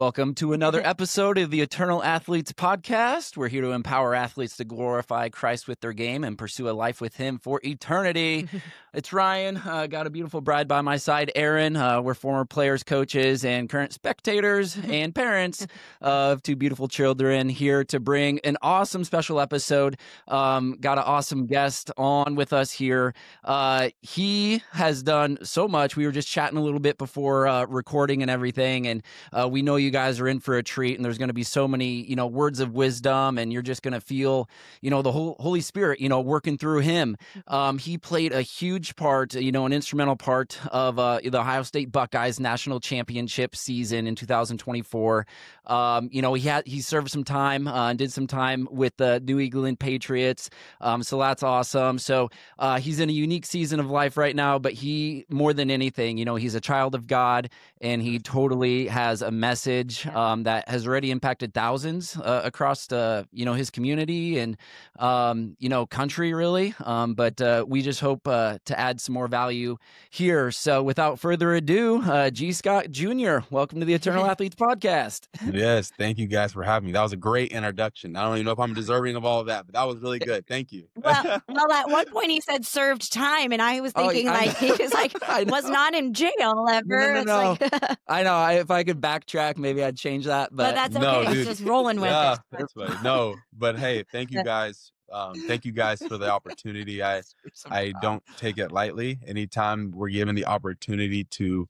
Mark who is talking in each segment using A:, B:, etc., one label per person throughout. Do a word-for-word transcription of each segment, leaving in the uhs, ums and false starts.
A: Welcome to another episode of the Eternal Athletes Podcast. We're here to empower athletes to glorify Christ with their game and pursue a life with Him for eternity. It's Ryan. Uh, got a beautiful bride by my side, Erin. Uh, we're former players, coaches, and current spectators and parents of two beautiful children here to bring an awesome special episode. Um, got an awesome guest on with us here. Uh, he has done so much. We were just chatting a little bit before uh, recording and everything, and uh, we know you guys are in for a treat, and there's going to be so many, you know, words of wisdom, and you're just going to feel, you know, the whole Holy Spirit, you know, working through him. Um, he played a huge part, you know, an instrumental part of uh, the Ohio State Buckeyes national championship season in two thousand twenty-four. Um, you know, he had he served some time uh, and did some time with the New England Patriots. Um, so that's awesome. So uh, he's in a unique season of life right now, but he, more than anything, you know, he's a child of God, and he totally has a message um, that has already impacted thousands uh, across the, you know, his community and, um, you know, country really. Um, but uh, we just hope uh, to add some more value here. So without further ado, uh, G. Scott Junior, welcome to the Eternal Athletes Podcast.
B: Yes, thank you guys for having me. That was a great introduction. I don't even know if I'm deserving of all of that, but that was really good. Thank you.
C: Well, well, at one point he said served time, and I was thinking oh, I like know. he was like was not in jail ever.
A: No, no, no,
C: it's
A: no.
C: Like
A: I know. I, if I could backtrack, maybe I'd change that. But,
C: but that's okay.
B: No,
C: it's
B: dude.
C: just rolling with
B: yeah,
C: it.
B: That's funny. No, but hey, thank you guys. Um, thank you guys for the opportunity. I I don't take it lightly. Anytime we're given the opportunity to,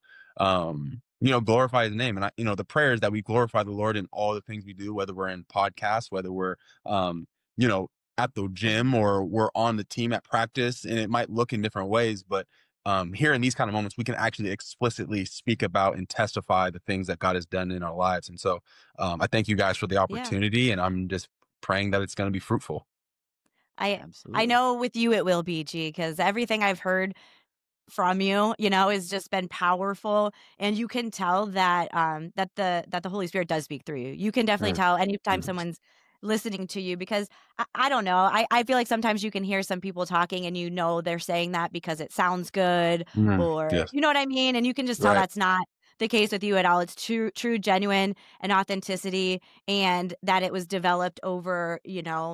B: um, you know, glorify His name, and I, you know, the prayer is that we glorify the Lord in all the things we do, whether we're in podcasts, whether we're, um, you know, at the gym or we're on the team at practice, and it might look in different ways, but um, here in these kind of moments, we can actually explicitly speak about and testify the things that God has done in our lives. And so um, I thank you guys for the opportunity, yeah. and I'm just praying that it's going to be fruitful.
C: I
A: Absolutely.
C: I know with you it will be, G, because everything I've heard from you, you know, has just been powerful, and you can tell that um that the that the Holy Spirit does speak through you. You can definitely
B: Sure.
C: tell anytime
B: Mhm.
C: someone's listening to you, because I, I don't know, I, I feel like sometimes you can hear some people talking and you know they're saying that because it sounds good,
B: Mhm.
C: or
B: Yes.
C: you know what I mean, and you can just tell
B: Right.
C: that's not the case with you at all. It's true, true, genuine, and authenticity, and that it was developed over, you know,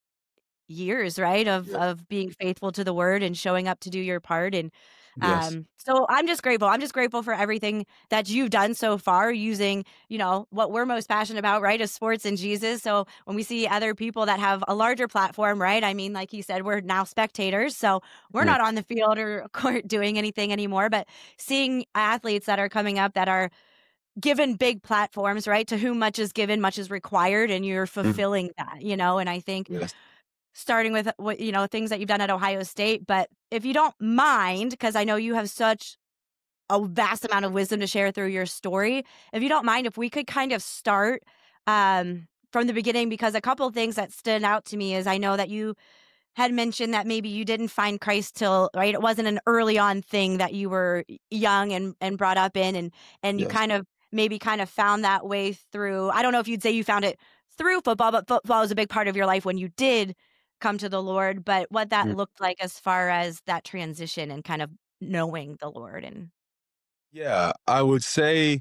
C: years, right, of
B: Yeah.
C: of being faithful to the word and showing up to do your part. And
B: Yes.
C: um so I'm just grateful. I'm just grateful for everything that you've done so far, using, you know, what we're most passionate about, right, is sports and Jesus. So when we see other people that have a larger platform, right, I mean, like you said, we're now spectators, so we're
B: Yeah.
C: not on the field or court doing anything anymore, but seeing athletes that are coming up that are given big platforms, right, to whom much is given, much is required, and you're fulfilling that, you know. And I think
B: Yes.
C: starting with what, you know, things that you've done at Ohio State. But if you don't mind, because I know you have such a vast amount of wisdom to share through your story, if you don't mind, if we could kind of start um, from the beginning, because a couple of things that stood out to me is I know that you had mentioned that maybe you didn't find Christ till, right, it wasn't an early on thing, that you were young and, and brought up in, and, and you
B: Yes.
C: kind of maybe kind of found that way through, I don't know if you'd say you found it through football, but football was a big part of your life when you did come to the Lord, but what that
B: Mm.
C: looked like as far as that transition and kind of knowing the Lord. And
B: Yeah, I would say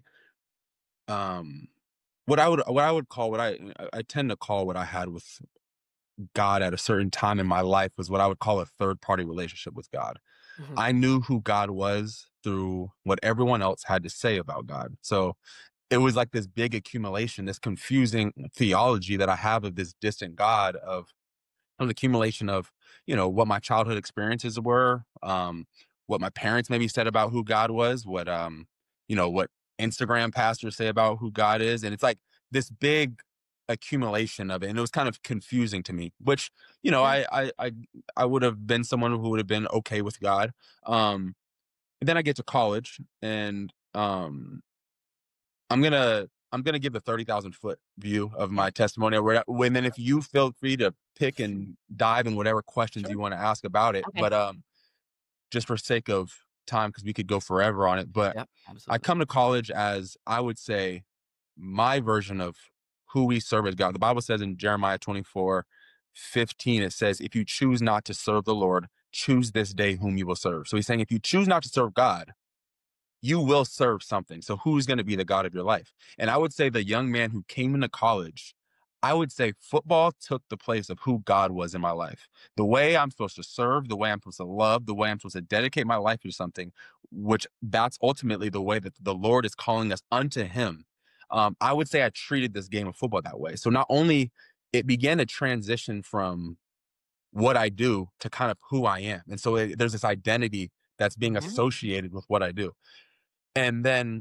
B: um, what I would what I would call what I I tend to call what I had with God at a certain time in my life was what I would call a third party relationship with God.
C: Mhm.
B: I knew who God was through what everyone else had to say about God. So it was like this big accumulation, this confusing theology that I have of this distant God, of an accumulation of, you know, what my childhood experiences were, um, what my parents maybe said about who God was, what, um, you know, what Instagram pastors say about who God is. And it's like this big accumulation of it. And it was kind of confusing to me, which, you know,
C: Yeah.
B: I, I, I, I would have been someone who would have been okay with God. Um, and then I get to college, and, um, I'm gonna I'm gonna give the thirty thousand foot view of my testimony. Where when then if you feel free to pick and dive in whatever questions
C: Sure.
B: you want to ask about it,
C: Okay.
B: but um, just for sake of time, because we could go forever on it. But
A: Yep,
B: I
A: absolutely.
B: come to college as, I would say, my version of who we serve as God. The Bible says in Jeremiah twenty-four fifteen, it says, "If you choose not to serve the Lord, choose this day whom you will serve." So He's saying, if you choose not to serve God, you will serve something. So who's going to be the God of your life? And I would say the young man who came into college, I would say football took the place of who God was in my life. The way I'm supposed to serve, the way I'm supposed to love, the way I'm supposed to dedicate my life to something, which that's ultimately the way that the Lord is calling us unto him. Um, I would say I treated this game of football that way. So not only it began to transition from what I do to kind of who I am. And so it, there's this identity that's being
C: Mhm.
B: associated with what I do. And then,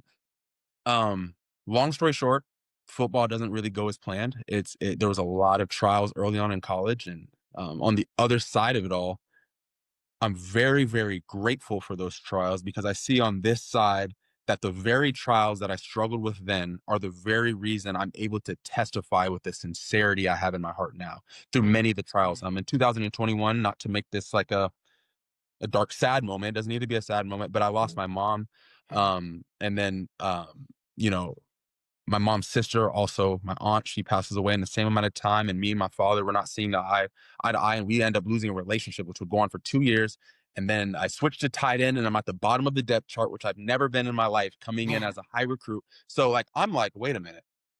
B: um, long story short, football doesn't really go as planned. It's it, there was a lot of trials early on in college, and um, on the other side of it all, I'm very, very grateful for those trials because I see on this side that the very trials that I struggled with then are the very reason I'm able to testify with the sincerity I have in my heart now through many of the trials. Um, in two thousand twenty-one, not to make this like a a dark, sad moment. It doesn't need to be a sad moment, but I lost my mom. Um, and then, um, you know, my mom's sister, also my aunt, she passes away in the same amount of time. And me and my father were not seeing the eye, eye to eye. And we end up losing a relationship, which would go on for two years. And then I switched to tight end and I'm at the bottom of the depth chart, which I've never been in my life, coming in
C: Man.
B: as a high recruit. So like, I'm like, wait a minute,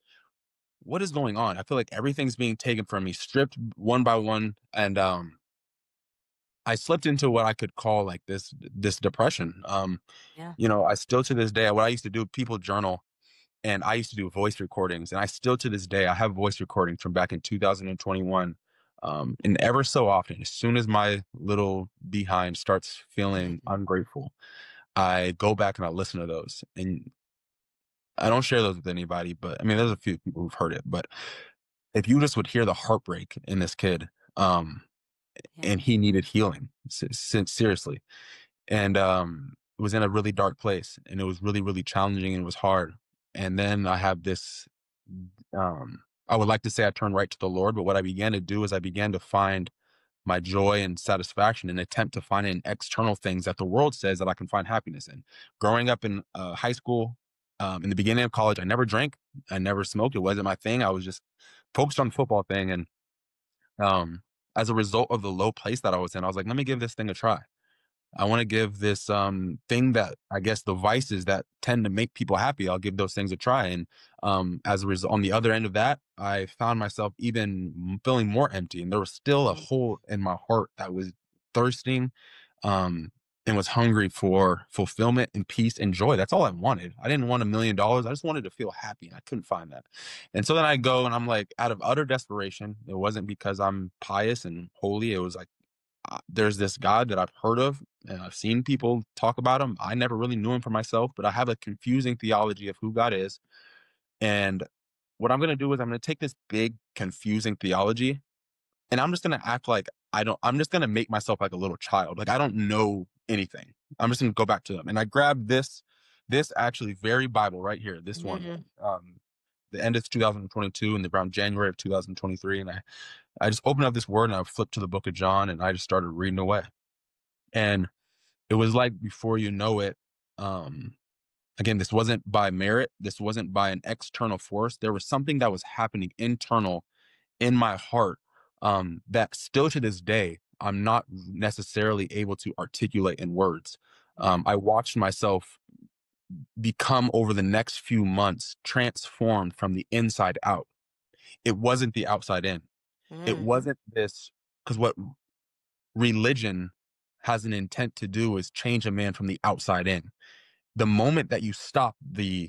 B: what is going on? I feel like everything's being taken from me, stripped one by one. And, um, I slipped into what I could call like this this depression. Um,
C: Yeah.
B: you know, I still to this day, what I used to do, people journal, and I used to do voice recordings, and I still to this day, I have voice recordings from back in two thousand twenty-one. Um, and ever so often, as soon as my little behind starts feeling ungrateful, I go back and I listen to those. And I don't share those with anybody, but I mean, there's a few people who've heard it. But if you just would hear the heartbreak in this kid, um,
C: Yeah.
B: and he needed healing, se- se- seriously. And um it was in a really dark place, and it was really, really challenging, and it was hard. And then I have this um I would like to say I turned right to the Lord, but what I began to do is I began to find my joy and satisfaction and attempt to find in external things that the world says that I can find happiness in. Growing up in uh, high school, um, in the beginning of college, I never drank, I never smoked. It wasn't my thing. I was just focused on the football thing. And um as a result of the low place that I was in, I was like, let me give this thing a try. I want to give this um, thing that I guess the vices that tend to make people happy, I'll give those things a try. And um, as a result, on the other end of that, I found myself even feeling more empty. And there was still a
C: Mm.
B: hole in my heart that was thirsting um, and was hungry for fulfillment and peace and joy. That's all I wanted. I didn't want a million dollars. I just wanted to feel happy. And I couldn't find that. And so then I go and I'm like, out of utter desperation, it wasn't because I'm pious and holy. It was like, uh, there's this God that I've heard of and I've seen people talk about him. I never really knew him for myself, but I have a confusing theology of who God is. And what I'm going to do is I'm going to take this big, confusing theology and I'm just going to act like I don't, I'm just going to make myself like a little child. Like I don't know anything. I'm just going to go back to them. And I grabbed this, this actually very Bible right here, this one,
C: Mhm.
B: um, the end of two thousand twenty-two and around January of two thousand twenty-three. And I, I just opened up this word and I flipped to the book of John and I just started reading away. And it was like before you know it, um, again, this wasn't by merit. This wasn't by an external force. There was something that was happening internal in my heart um, that still to this day, I'm not necessarily able to articulate in words. Um, I watched myself become over the next few months transformed from the inside out. It wasn't the outside in. It
C: Mm.
B: wasn't this, because what religion has an intent to do is change a man from the outside in. The moment that you stop the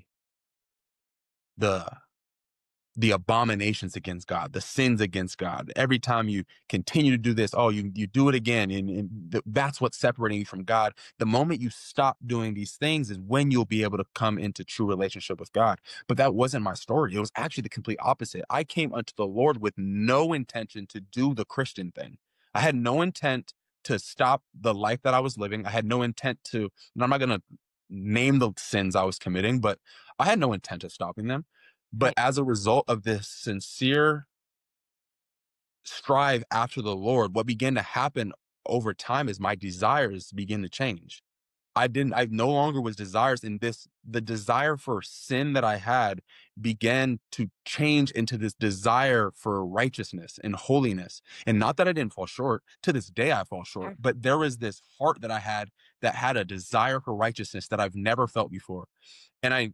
B: the the abominations against God, the sins against God, every time you continue to do this, oh, you you do it again, and, and th- that's what's separating you from God. The moment you stop doing these things is when you'll be able to come into true relationship with God. But that wasn't my story. It was actually the complete opposite. I came unto the Lord with no intention to do the Christian thing. I had no intent to stop the life that I was living. I had no intent to, and I'm not going to name the sins I was committing, but I had no intent of stopping them. But
C: Right.
B: as a result of this sincere strive after the Lord, what began to happen over time is my desires begin to change. I didn't, I no longer was desirous in this. The desire for sin that I had began to change into this desire for righteousness and holiness. And not that I didn't fall short. To this day, I fall short.
C: Sure.
B: But there was this heart that I had that had a desire for righteousness that I've never felt before. And I,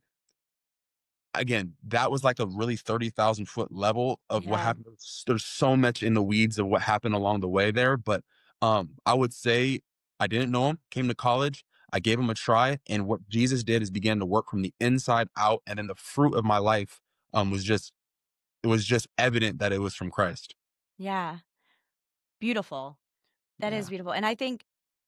B: again, that was like a really thirty thousand foot level of what
C: Yeah.
B: happened. There's so much in the weeds of what happened along the way there. But um, I would say I didn't know him, came to college. I gave him a try. And what Jesus did is began to work from the inside out. And then the fruit of my life um, was just, it was just evident that it was from Christ.
C: Yeah. Beautiful. That is
A: Yeah.
C: beautiful. And I think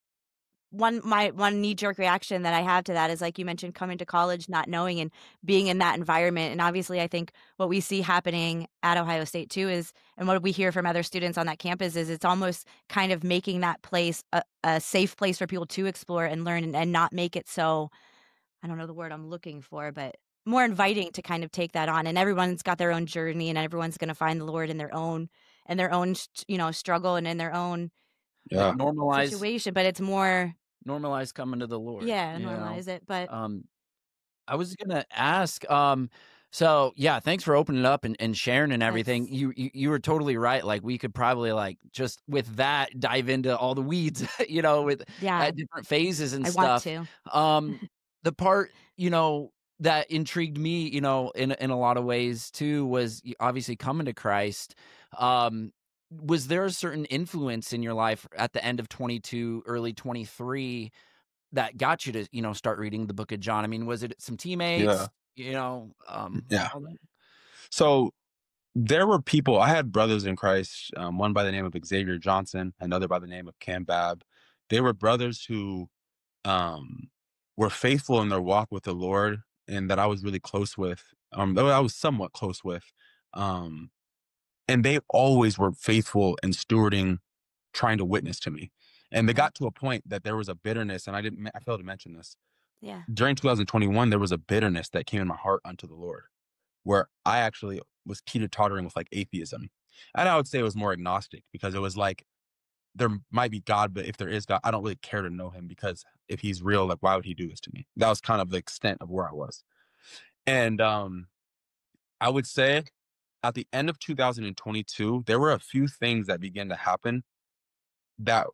C: one my one knee jerk reaction that I have to that is, like you mentioned, coming to college, not knowing and being in that environment. And obviously, I think what we see happening at Ohio State too is, and what we hear from other students on that campus is, it's almost kind of making that place a, a safe place for people to explore and learn, and, and not make it so, I don't know the word I'm looking for, but more inviting to kind of take that on. And everyone's got their own journey, and everyone's going to find the Lord in their own and their own, you know, struggle and in their own
B: Yeah.
A: Like normalize
C: situation. But it's more,
A: normalize coming to the Lord.
C: yeah,
A: you know?
C: normalize it. But
A: Um, I was gonna ask. Um, so yeah, thanks for opening up and, and sharing and everything.
C: Yes.
A: You, you you were totally right. Like we could probably like just with that dive into all the weeds, you know, with
C: yeah,
A: at different phases and
C: I want
A: stuff.
C: to.
A: Um, the part you know that intrigued me, you know, in in a lot of ways too, was y- obviously coming to Christ. Um, was there a certain influence in your life at the end of twenty-two, early twenty-three? That got you to, you know, start reading the book of John? I mean, was it some teammates,
B: Yeah.
A: you know, um,
B: Yeah.
A: all that?
B: So there were people, I had brothers in Christ, um, one by the name of Xavier Johnson, another by the name of Cam Babb. They were brothers who um, were faithful in their walk with the Lord, and that I was really close with. Um, though I was somewhat close with. Um, and they always were faithful in stewarding, trying to witness to me. And they got to a point that there was a bitterness, and I didn't, I failed to mention this.
C: Yeah.
B: During two thousand twenty-one, there was a bitterness that came in my heart unto the Lord, where I actually was teeter-tottering with like atheism. And I would say it was more agnostic, because it was like, there might be God, but if there is God, I don't really care to know him, because if he's real, like, why would he do this to me? That was kind of the extent of where I was. And um, I would say at the end of two thousand twenty-two, there were a few things that began to happen, that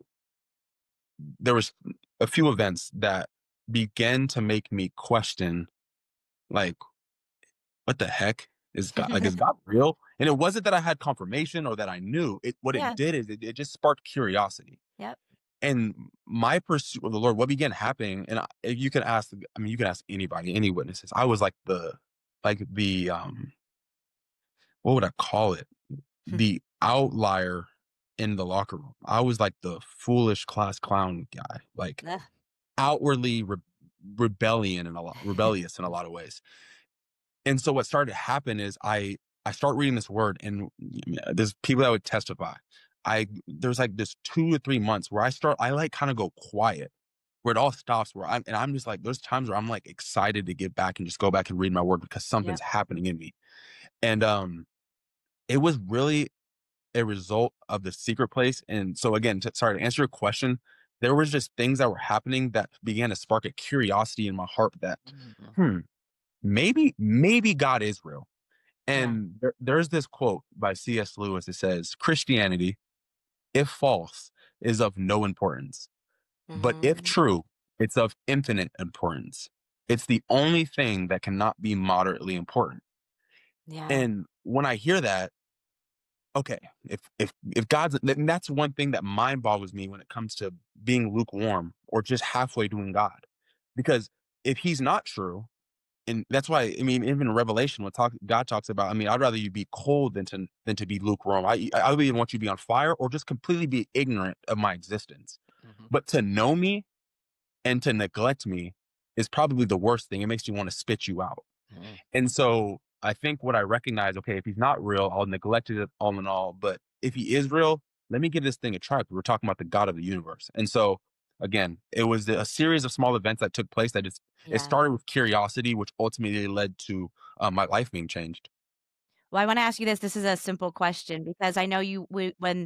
B: there was a few events that began to make me question, like, what the heck is God? Like, is God real? And it wasn't that I had confirmation or that I knew it. What
C: Yeah.
B: it did is it, it just sparked curiosity.
C: Yep.
B: And my pursuit of the Lord, what began happening, and I, if you can ask, I mean, you can ask anybody, any witnesses. I was like the, like the, um, what would I call it? The outlier in the locker room. I was like the foolish class clown guy, like
C: Ugh.
B: outwardly re- rebellion and a lot rebellious in a lot of ways. And so what started to happen is I I start reading this word, and there's people that would testify. I there's like this two to three months where I start I like kind of go quiet, where it all stops, where I'm and I'm just like, there's times where I'm like excited to get back and just go back and read my word, because something's happening in me. And um it was really a result of the secret place. And so again, to, sorry to answer your question, there was just things that were happening that began to spark a curiosity in my heart that, hmm, maybe, maybe God is real. And there, there's this quote by C S Lewis. It says, Christianity, if false, is of no importance. But if
C: Mhm.
B: true, it's of infinite importance. It's the only thing that cannot be moderately important.
C: Yeah.
B: And when I hear that, okay, if if if God's, and that's one thing that mind boggles me when it comes to being lukewarm or just halfway doing God. Because if he's not true, and that's why, I mean, even in Revelation, when talk, God talks about, I mean, I'd rather you be cold than to than to be lukewarm. I I would even want you to be on fire, or just completely be ignorant of my existence.
A: Mhm.
B: But to know me and to neglect me is probably the worst thing. It makes you want to spit you out.
A: Mhm.
B: And so I think what I recognize, okay, if he's not real, I'll neglect it all in all. But if he is real, let me give this thing a try. We're talking about the God of the universe. And so again, it was a series of small events that took place that just,
C: Yeah.
B: it started with curiosity, which ultimately led to uh, my life being changed.
C: Well, I want to ask you this. This is a simple question, because I know you we, when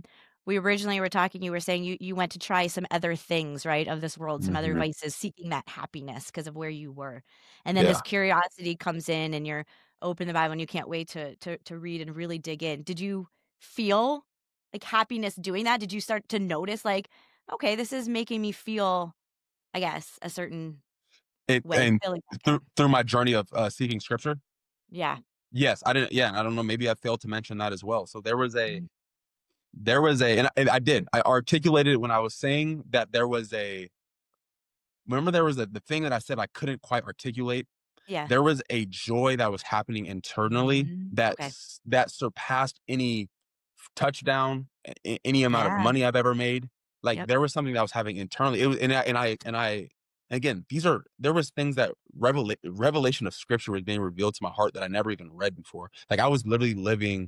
C: we originally were talking, you were saying you, you went to try some other things, right, of this world, some other
B: Mhm.
C: vices, seeking that happiness because of where you were. And then
B: Yeah.
C: this curiosity comes in and you're open the Bible and you can't wait to to to read and really dig in. Did you feel like happiness doing that? Did you start to notice like, okay, this is making me feel, I guess, a certain
B: It
C: way,
B: and
C: feeling that
B: through
C: kind?
B: through my journey of uh, seeking scripture.
C: Yeah.
B: Yes, I didn't. Yeah, I don't know. Maybe I failed to mention that as well. So there was a
C: Mhm.
B: there was a and I, and I did. I articulated it when I was saying that there was a. Remember, there was a the thing that I said I couldn't quite articulate.
C: Yeah.
B: There was a joy that was happening internally
C: Mhm.
B: that
C: Okay.
B: s- that surpassed any touchdown, a- any amount of
C: Yeah.
B: money I've ever made. Like
C: Yep.
B: there was something that I was having internally. It was, and I and I and I again, these are there was things that revela- revelation of scripture was being revealed to my heart that I never even read before. Like I was literally living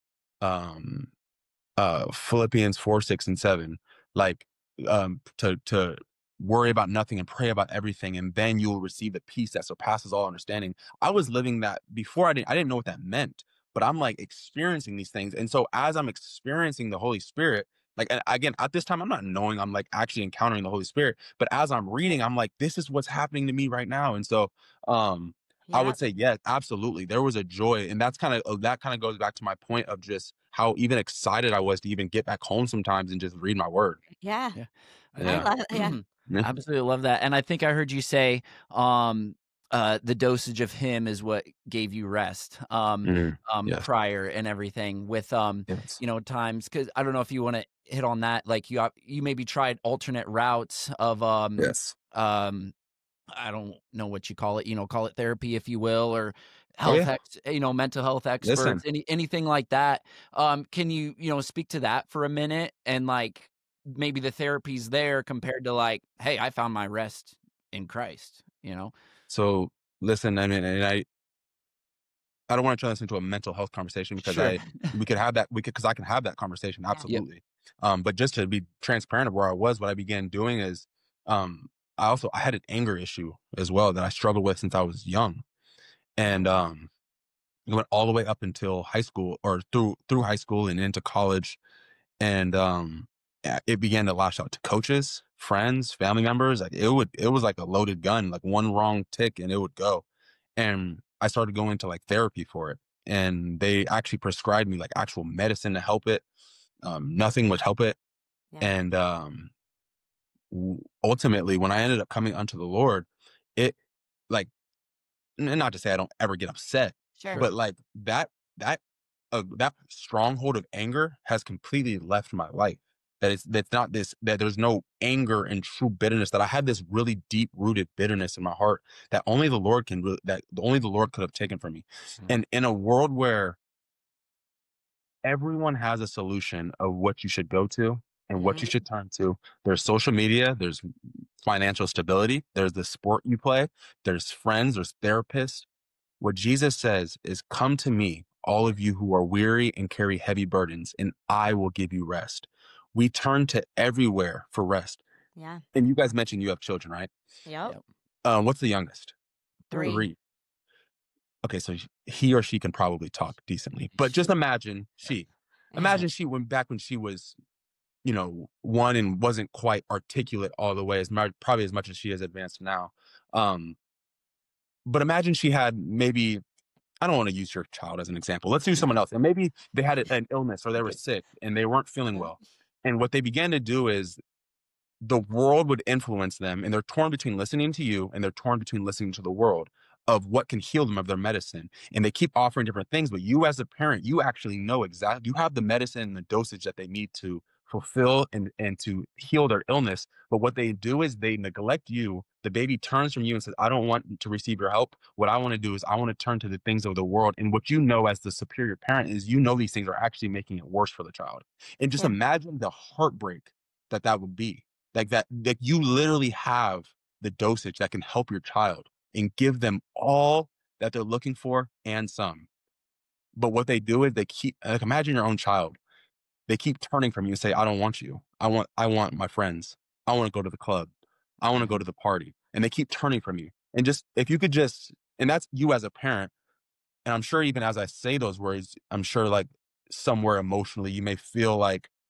B: um uh Philippians four, six, and seven. Like um to to worry about nothing and pray about everything, and then you will receive the peace that surpasses all understanding. I was living that before. I didn't I didn't know what that meant, but I'm like experiencing these things. And so as I'm experiencing the Holy Spirit, like and again, at this time, I'm not knowing I'm like actually encountering the Holy Spirit, but as I'm reading, I'm like, this is what's happening to me right now. And so um I
C: Yeah.
B: would say, yes, absolutely. There was a joy. And that's kind of, that kind of goes back to my point of just how even excited I was to even get back home sometimes and just read my word.
C: Yeah.
A: Yeah.
C: I
B: Yeah.
C: love yeah.
B: Yeah.
A: Absolutely love that. And I think I heard you say um uh the dosage of him is what gave you rest um
B: Mhm.
A: um
B: Yes.
A: prior and everything with um
B: Yes.
A: you know times cuz I don't know if you want to hit on that like you you maybe tried alternate routes of um
B: Yes.
A: um I don't know what you call it, you know, call it therapy if you will, or
B: Oh
A: health,
B: yeah.
A: ex, you know, mental health
B: Listen.
A: experts, any anything like that. Um, can you, you know, speak to that for a minute and like maybe the therapy's there compared to like, hey, I found my rest in Christ, you know?
B: So listen, I mean, and I, I don't want to turn this into a mental health conversation because
A: Sure.
B: I, we could have that, we could, because I can have that conversation.
C: Yeah.
A: Yep.
B: Absolutely. Um, but just to be transparent of where I was, what I began doing is, um, I also, I had an anger issue as well that I struggled with since I was young. And, um, it went all the way up until high school or through, through high school and into college. And, um, yeah, it began to lash out to coaches, friends, family members. Like it would, it was like a loaded gun, like one wrong tick and it would go. And I started going to like therapy for it. And they actually prescribed me like actual medicine to help it. Um, nothing would help it.
C: Yeah.
B: And, um, w- ultimately when I ended up coming unto the Lord, it like, and not to say I don't ever get upset,
C: Sure.
B: but like that, that, uh, that stronghold of anger has completely left my life. That it's, that's not this, that there's no anger and true bitterness, that I had this really deep rooted bitterness in my heart that only the Lord can, really, that only the Lord could have taken from me.
A: Mhm.
B: And in a world where everyone has a solution of what you should go to and what you
C: Mhm.
B: should turn to, there's social media, there's financial stability, there's the sport you play, there's friends, there's therapists. What Jesus says is, come to me, all of you who are weary and carry heavy burdens, and I will give you rest. We turn to everywhere for rest.
C: Yeah.
B: And you guys mentioned you have children, right?
C: Yep.
A: Yep.
B: Um, what's the youngest?
C: Three.
B: Three. Okay, so he or she can probably talk decently, but just
A: She-
B: imagine she, imagine she went back when she was, you know, one and wasn't quite articulate all the way as much, probably as much as she is advanced now. Um, but imagine she had maybe, I don't want to use your child as an example. Let's use someone else. And maybe they had a- an illness or they were sick and they weren't feeling well. And what they began to do is the world would influence them, and they're torn between listening to you and they're torn between listening to the world of what can heal them of their medicine. And they keep offering different things, but you as a parent, you actually know exactly, you have the medicine and the dosage that they need to fulfill and, and to heal their illness. But what they do is they neglect you. The baby turns from you and says, I don't want to receive your help. What I want to do is I want to turn to the things of the world. And what you know as the superior parent is, you know, these things are actually making it worse for the child. And just
C: Yeah.
B: imagine the heartbreak that that would be. Like that, that you literally have the dosage that can help your child and give them all that they're looking for and some. But what they do is they keep, like, imagine your own child. They keep turning from you and say, I don't want you. I want, I want my friends. I want to go to the club. I want to go to the party. And they keep turning from you. And just, if you could just, and that's you as a parent. And I'm sure even as I say those words, I'm sure like somewhere emotionally, you may feel like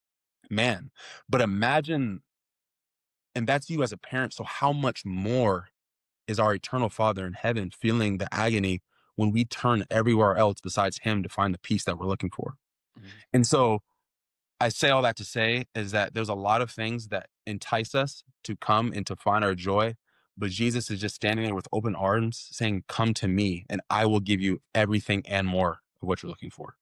B: man, but imagine, and that's you as a parent. So how much more is our eternal Father in heaven feeling the agony when we turn everywhere else besides him to find the peace that we're looking for?
A: Mhm.
B: And so I say all that to say is that there's a lot of things that entice us to come and to find our joy, but Jesus is just standing there with open arms saying, come to me and I will give you everything and more of what you're looking for.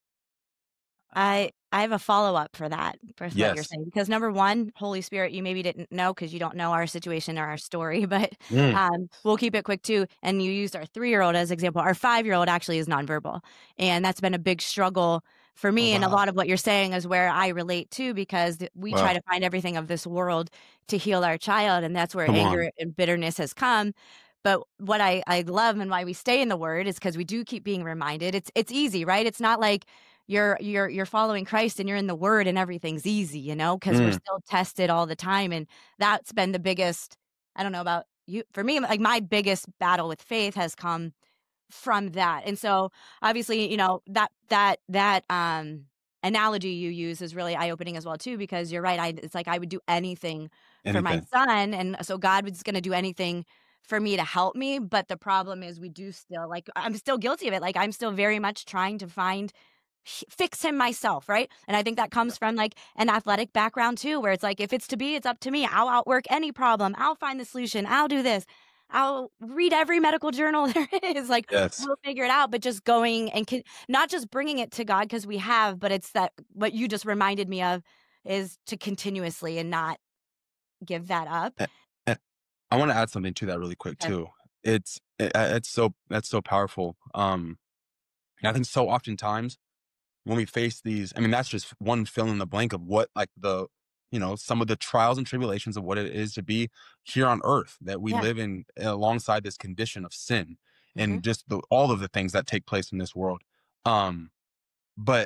C: I I have a follow-up for that, for what you're
B: Yes.
C: saying, because number one, Holy Spirit, you maybe didn't know because you don't know our situation or our story, but
B: Mm.
C: um, we'll keep it quick too. And you used our three-year-old as example. Our five-year-old actually is nonverbal, and that's been a big struggle for me.
B: Oh,
C: And a
B: wow.
C: lot of what you're saying is where I relate to, because th- we
B: Wow.
C: try to find everything of this world to heal our child, and that's where
B: Come
C: anger
B: on.
C: and bitterness has come. But what I, I love and why we stay in the Word is because we do keep being reminded. It's it's easy, right? It's not like you're you're you're following Christ and you're in the Word and everything's easy, you know, because we're
B: Mm.
C: still tested all the time. And that's been the biggest, I don't know about you, for me, like my biggest battle with faith has come from that. And so obviously, you know, that that that um analogy you use is really eye-opening as well too, because you're right. I it's like I would do anything for my
B: Anything.
C: son, and so God was going to do anything for me to help me. But the problem is we do still, like, I'm still guilty of it. Like I'm still very much trying to find h- fix him myself, right? And I think that comes from like an athletic background too, where it's like, if it's to be, it's up to me. I'll outwork any problem. I'll find the solution. I'll do this. I'll read every medical journal there is. Like,
B: Yes.
C: we'll figure it out. But just going and con- not just bringing it to God because we have, but it's that what you just reminded me of is to continuously and not give that up.
B: A- and I want to add something to that really quick
C: Okay.
B: too. It's it, it's so that's so powerful. Um, and I think so oftentimes when we face these, I mean, that's just one fill in the blank of what like the, you know, some of the trials and tribulations of what it is to be here on earth, that we
C: Yeah.
B: live in alongside this condition of sin
C: Mhm.
B: and just the, all of the things that take place in this world. Um, but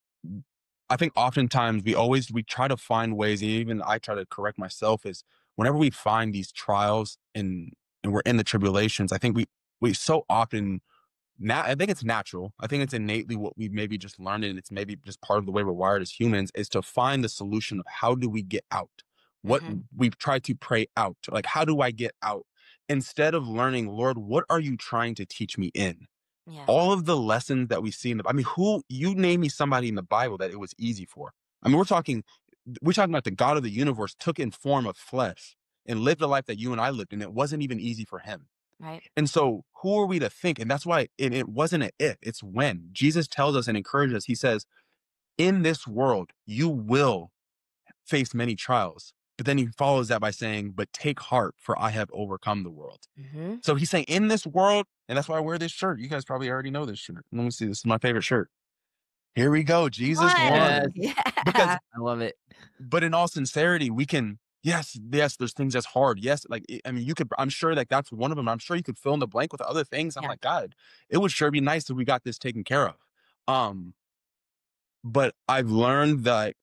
B: I think oftentimes we always, we try to find ways, and even I try to correct myself, is whenever we find these trials and, and we're in the tribulations, I think we, we so often now, I think it's natural. I think it's innately what we've maybe just learned, and it's maybe just part of the way we're wired as humans, is to find the solution of how do we get out? What
C: Mhm.
B: we've tried to pray out, like, how do I get out? Instead of learning, Lord, what are you trying to teach me in?
C: Yeah.
B: All of the lessons that we see in the, I mean, who, you name me somebody in the Bible that it was easy for. I mean, we're talking, we're talking about the God of the universe took in form of flesh and lived a life that you and I lived, and it wasn't even easy for him.
C: Right.
B: And so who are we to think? And that's why it, it wasn't an if, it's when. Jesus tells us and encourages us. He says, in this world, you will face many trials. But then he follows that by saying, but take heart, for I have overcome the world.
C: Mm-hmm.
B: So he's saying in this world, and that's why I wear this shirt. You guys probably already know this shirt. Let me see. This is my favorite shirt. Here we go. Jesus
C: Fun.
B: won.
A: Yes.
C: Yeah.
B: Because,
A: I love it.
B: but in all sincerity, we can, yes, yes, there's things that's hard. Yes, like, I mean, you could, I'm sure like that's one of them. I'm sure you could fill in the blank with other things. I'm
C: Yeah.
B: like, God, it would sure be nice if we got this taken care of. Um, but I've learned that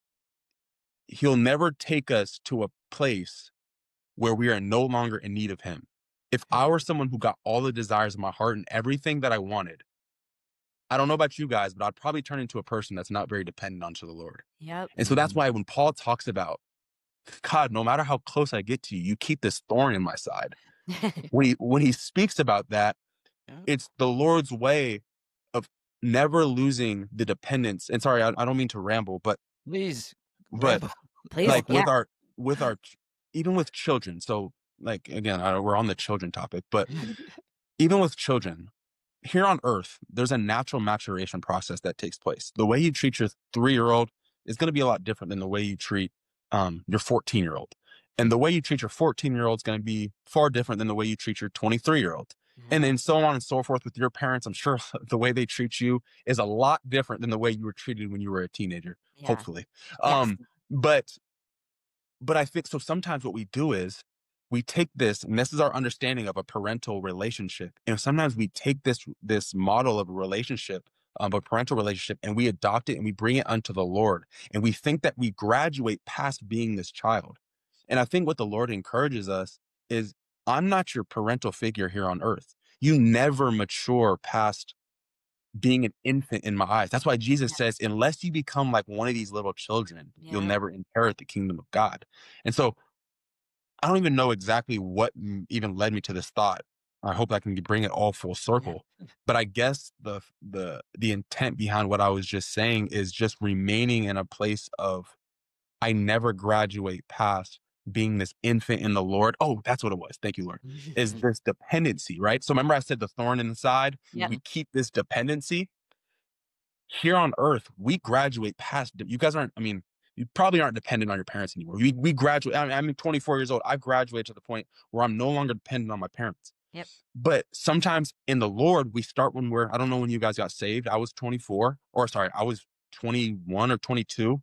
B: he'll never take us to a place where we are no longer in need of him. If I were someone who got all the desires of my heart and everything that I wanted, I don't know about you guys, but I'd probably turn into a person that's not very dependent onto the Lord.
C: Yep.
B: And so that's why when Paul talks about, God, no matter how close I get to you, you keep this thorn in my side. When he, when he speaks about that,
A: Yeah.
B: it's the Lord's way of never losing the dependence. And sorry, I, I don't mean to ramble, but,
A: Please.
B: but
A: ramble.
C: Please.
B: like
C: Yeah.
B: with our, with our, even with children. So like, again, I, we're on the children topic, but even with children here on earth, there's a natural maturation process that takes place. The way you treat your three-year-old is going to be a lot different than the way you treat um, your fourteen-year-old. And the way you treat your fourteen-year-old is going to be far different than the way you treat your twenty-three-year-old. And then so on and so forth with your parents. I'm sure the way they treat you is a lot different than the way you were treated when you were a teenager,
C: Yeah.
B: hopefully.
C: Yes.
B: Um, but, but I think, so sometimes what we do is we take this, and this is our understanding of a parental relationship. And sometimes we take this, this model of a relationship, um, a parental relationship, and we adopt it and we bring it unto the Lord. And we think that we graduate past being this child. And I think what the Lord encourages us is, I'm not your parental figure here on earth. You never mature past being an infant in my eyes. That's why Jesus
C: Yeah.
B: says, unless you become like one of these little children, you'll
C: Yeah.
B: never inherit the kingdom of God. And so I don't even know exactly what m- even led me to this thought. I hope I can bring it all full circle. But I guess the the the intent behind what I was just saying is just remaining in a place of I never graduate past being this infant in the Lord. Oh, that's what it was. Thank you, Lord. Is this dependency, right? So remember I said the thorn in the side?
C: Yeah.
B: We keep this dependency. Here on earth, we graduate past, you guys aren't, I mean, you probably aren't dependent on your parents anymore. We, we graduate, I mean, I'm twenty-four years old. I've graduated to the point where I'm no longer dependent on my parents.
C: Yep.
B: But sometimes in the Lord, we start when we're, I don't know when you guys got saved. I was twenty-four, or sorry, I was twenty-one or twenty-two.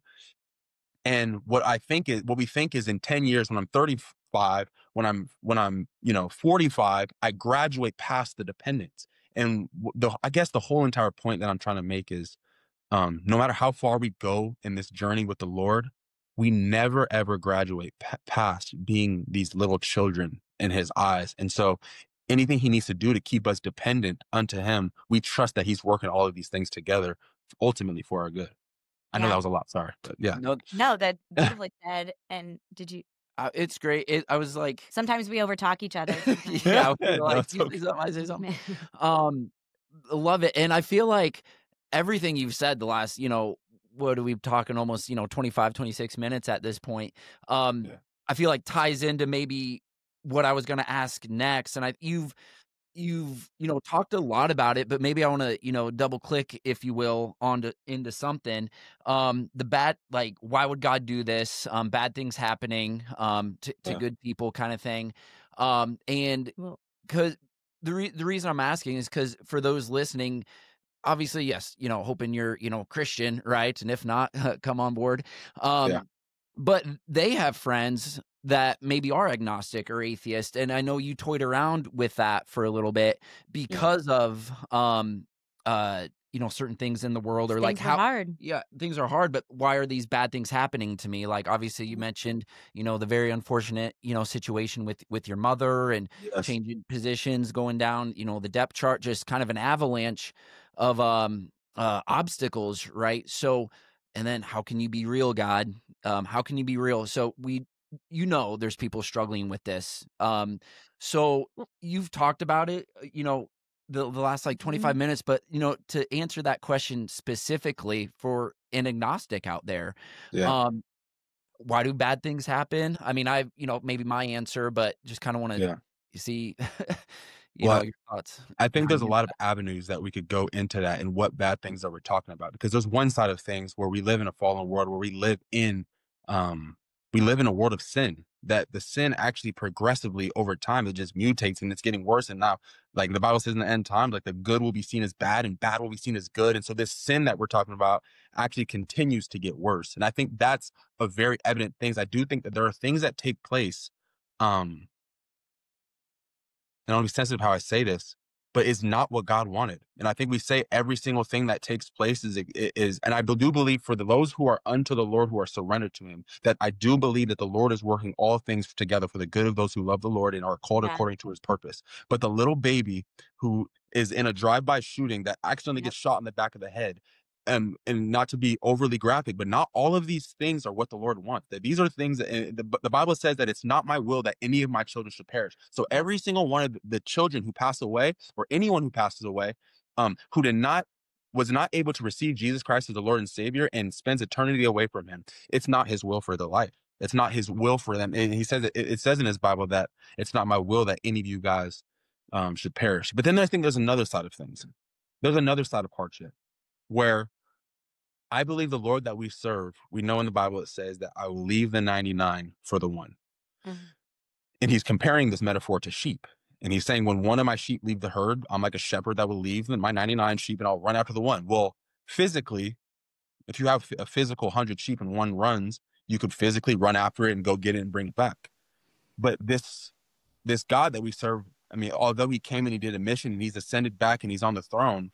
B: And what I think is, what we think is in ten years, when I'm thirty-five, when I'm, when I'm, you know, forty-five, I graduate past the dependence. And w- the, I guess the whole entire point that I'm trying to make is, um, no matter how far we go in this journey with the Lord, we never ever graduate p- past being these little children in his eyes. And so anything he needs to do to keep us dependent unto him, we trust that he's working all of these things together ultimately for our good. I know
C: Yeah.
B: that was a lot. Sorry. But yeah.
A: No,
C: No, that beautifully said. And did you?
A: uh, it's great. It, I was like,
C: Sometimes we overtalk each other. sometimes.
A: yeah, we were
B: No,
A: like,
B: it's
A: you
B: okay.
A: say something, I say something. Um, love it. And I feel like everything you've said the last, you know, what are we talking almost, you know, twenty-five, twenty-six minutes at this point. Um,
B: Yeah.
A: I feel like ties into maybe what I was going to ask next. And I, you've, you've, you know, talked a lot about it, but maybe I want to, you know, double click, if you will, onto into something. Um, the bad, like, why would God do this? Um, bad things happening, um, to, to
B: Yeah.
A: good people kind of thing. Um, and
C: Well,
A: because the re- the reason I'm asking is because for those listening, obviously, yes, you know, hoping you're, you know, Christian, right? And if not, come on board. Um,
B: Yeah.
A: but they have friends that maybe are agnostic or atheist, and I know you toyed around with that for a little bit because of, um, uh, you know, certain things in the world, or like
C: things are
A: how,
C: hard.
A: yeah, things are hard, but why are these bad things happening to me? Like, obviously, you mentioned, you know, the very unfortunate, you know, situation with with your mother and
B: Yes.
A: changing positions, going down, you know, the depth chart, just kind of an avalanche of um uh obstacles, right? So, and then how can you be real, God? Um, how can you be real? So we, you know, there's people struggling with this. Um, so you've talked about it, uh, you know, the the last like twenty-five minutes, but you know, to answer that question specifically for an agnostic out there,
B: Yeah.
A: um, why do bad things happen? I mean, I, you know, maybe my answer, but just kind of want to
B: Yeah.
A: see, you
B: Well,
A: know, your thoughts.
B: I think there's a
A: behind
B: lot of avenues that we could go into that and what bad things that we're talking about, because there's one side of things where we live in a fallen world, where we live in um we live in a world of sin, that the sin actually progressively over time it just mutates and it's getting worse. And now, like the Bible says in the end times, like the good will be seen as bad and bad will be seen as good. And so this sin that we're talking about actually continues to get worse. And I think that's a very evident things. I do think that there are things that take place, um and I'll be sensitive how I say this, but it's not what God wanted. And I think we say every single thing that takes place is, is, and I do believe for the, those who are unto the Lord, who are surrendered to him, that I do believe that the Lord is working all things together for the good of those who love the Lord and are called
C: Yeah.
B: according to his purpose. But the little baby who is in a drive-by shooting that accidentally
C: Yep.
B: gets shot in the back of the head, and and not to be overly graphic, but not all of these things are what the Lord wants. That these are things that uh, the, the Bible says that it's not my will that any of my children should perish. So every single one of the children who pass away, or anyone who passes away, um, who did not was not able to receive Jesus Christ as the Lord and Savior and spends eternity away from him, it's not his will for their life. It's not his will for them. And he says it, it says in his Bible that it's not my will that any of you guys um, should perish. But then I think there's another side of things. There's another side of hardship where I believe the Lord that we serve, we know in the Bible it says that I will leave the ninety-nine for the one.
C: Mhm.
B: And he's comparing this metaphor to sheep. And he's saying, when one of my sheep leave the herd, I'm like a shepherd that will leave my ninety-nine sheep and I'll run after the one. Well, physically, if you have a physical one hundred sheep and one runs, you could physically run after it and go get it and bring it back. But this, this God that we serve, I mean, although he came and he did a mission and he's ascended back and he's on the throne,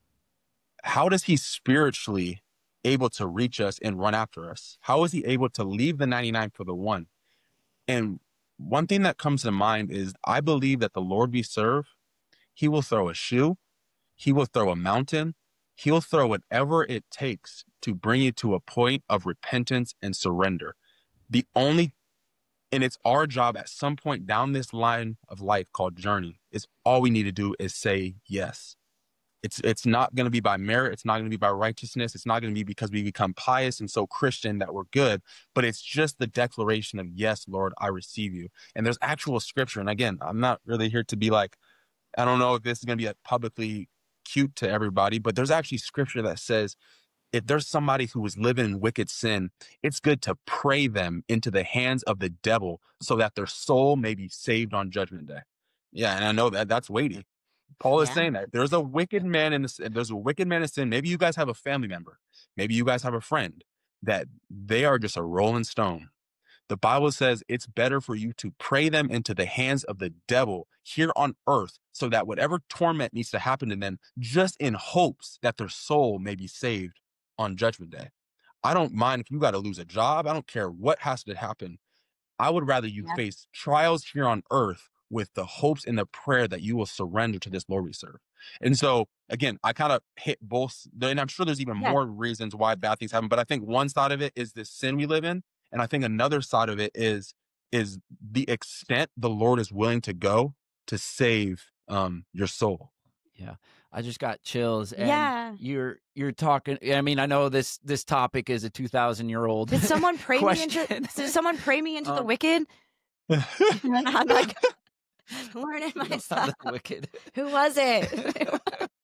B: how does he spiritually able to reach us and run after us? How is he able to leave the ninety-nine for the one? And one thing that comes to mind is I believe that the Lord we serve, he will throw a shoe, he will throw a mountain, He'll throw whatever it takes to bring you to a point of repentance and surrender. The only, and it's our job at some point down this line of life called journey, is all we need to do is say yes. It's it's not going to be by merit. It's not going to be by righteousness. It's not going to be because we become pious and so Christian that we're good, but it's just the declaration of, yes, Lord, I receive you. And there's actual scripture. And again, I'm not really here to be like, I don't know if this is going to be like publicly cute to everybody, but there's actually scripture that says, if there's somebody who is living in wicked sin, it's good to pray them into the hands of the devil so that their soul may be saved on judgment day. Yeah. And I know that that's weighty. Paul is
C: Yeah.
B: saying that there's a wicked man in this, there's a wicked man in sin. Maybe you guys have a family member. Maybe you guys have a friend that they are just a rolling stone. The Bible says it's better for you to pray them into the hands of the devil here on earth so that whatever torment needs to happen to them, just in hopes that their soul may be saved on judgment day. I don't mind if you got to lose a job. I don't care what has to happen. I would rather you
C: Yeah.
B: face trials here on earth with the hopes and the prayer that you will surrender to this Lord we serve. And so, again, I kind of hit both, and I'm sure there's even
C: Yeah.
B: more reasons why bad things happen, but I think one side of it is this sin we live in. And I think another side of it is, is the extent the Lord is willing to go to save um, your soul.
A: Yeah. I just got chills. And
C: Yeah.
A: you're you're talking. I mean, I know this this topic is a two thousand year old.
C: Did someone pray me into?
A: question.
C: Did someone pray me into the
A: Um,
C: wicked? And I'm like learning
A: Not
C: myself.
A: the wicked.
C: Who was it?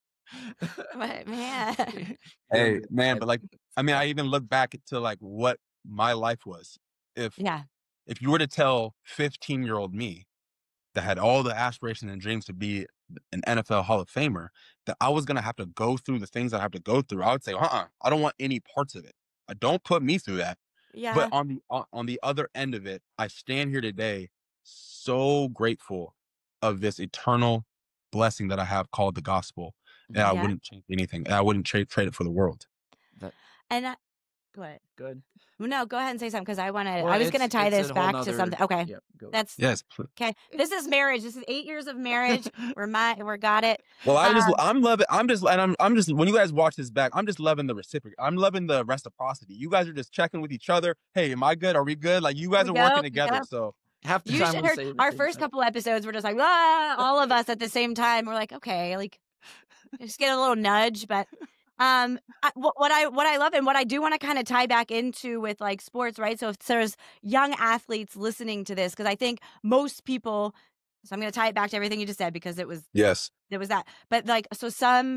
C: But man,
B: Hey, man, but like, I mean, I even look back to like what my life was. If
C: yeah,
B: if you were to tell fifteen year old me that had all the aspirations and dreams to be an N F L Hall of Famer, that I was going to have to go through the things I have to go through, I would say, uh-uh, I don't want any parts of it. Uh, Don't put me through that.
C: yeah,
B: But on the on on the other end of it, I stand here today so grateful of this eternal blessing that I have called the gospel. And I
C: Yeah.
B: wouldn't change anything. And I wouldn't trade trade it for the world.
C: and I, go ahead.
A: Good.
C: No, go ahead and say something because I want to.
A: Well,
C: I was going to
A: it's-
C: tie
A: it's
C: this
A: a whole
C: back to
A: nother-
C: something. Okay,
A: Yep, go.
C: that's
B: Yes. pl-
C: okay. This is marriage. This is eight years of marriage. We're my, we're got it.
B: Well, I just
C: Um,
B: I'm loving I'm just and I'm I'm just when you guys watch this back, I'm just loving the reciproc. I'm loving the reciprocity. You guys are just checking with each other. Hey, am I good? Are we good? Like you guys
C: we
B: are working
C: go,
B: together.
C: yeah.
B: So
A: Half the
C: You
A: time
C: should
A: we'll
C: heard
A: say the
C: our
A: same
C: first
A: thing.
C: couple episodes. We're just like ah, all of us at the same time. We're like, okay, like just get a little nudge, but um, I, what, what I what I love and what I do want to kind of tie back into with like sports, right? So if there's young athletes listening to this, because I think most people. So I'm going to tie it back to everything you just said because it was
B: yes.
C: it was that. But like, so some.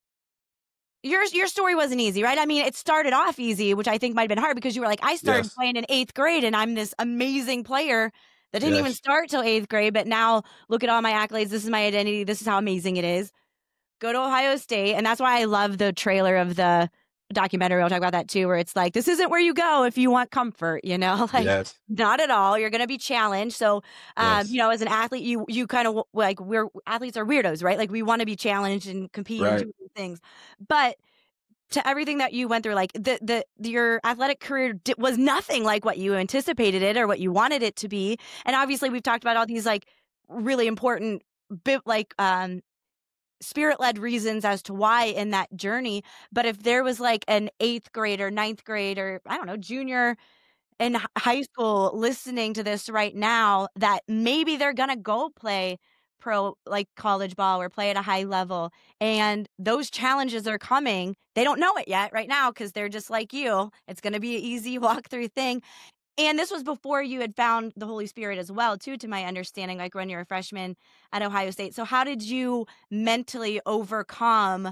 C: Your your story wasn't easy, right? I mean, it started off easy, which I think might have been hard because you were like, I started
B: Yes.
C: playing in eighth grade and I'm this amazing player that didn't even
B: Yes.
C: start till eighth grade. But now look at all my accolades. This is my identity. This is how amazing it is. Go to Ohio State. And that's why I love the trailer of the documentary. I'll talk about that too, where it's like, this isn't where you go if you want comfort, you know? Like,
B: yes.
C: not at all. You're going to be challenged. So, um,
B: Yes.
C: you know, as an athlete, you you kind of like we're athletes are weirdos, right? Like we want to be challenged and compete
B: Right.
C: and do things. But to everything that you went through, like the the your athletic career di- was nothing like what you anticipated it or what you wanted it to be. And obviously, we've talked about all these like really important, bit like um spirit led reasons as to why in that journey. But if there was like an eighth grade or ninth grade or I don't know junior in h- high school listening to this right now, that maybe they're gonna go play pro like college ball or play at a high level and those challenges are coming, they don't know it yet right now because they're just like you, it's going to be an easy walk through thing. And this was before you had found the Holy Spirit as well too, to my understanding, like when you're a freshman at Ohio State. So how did you mentally overcome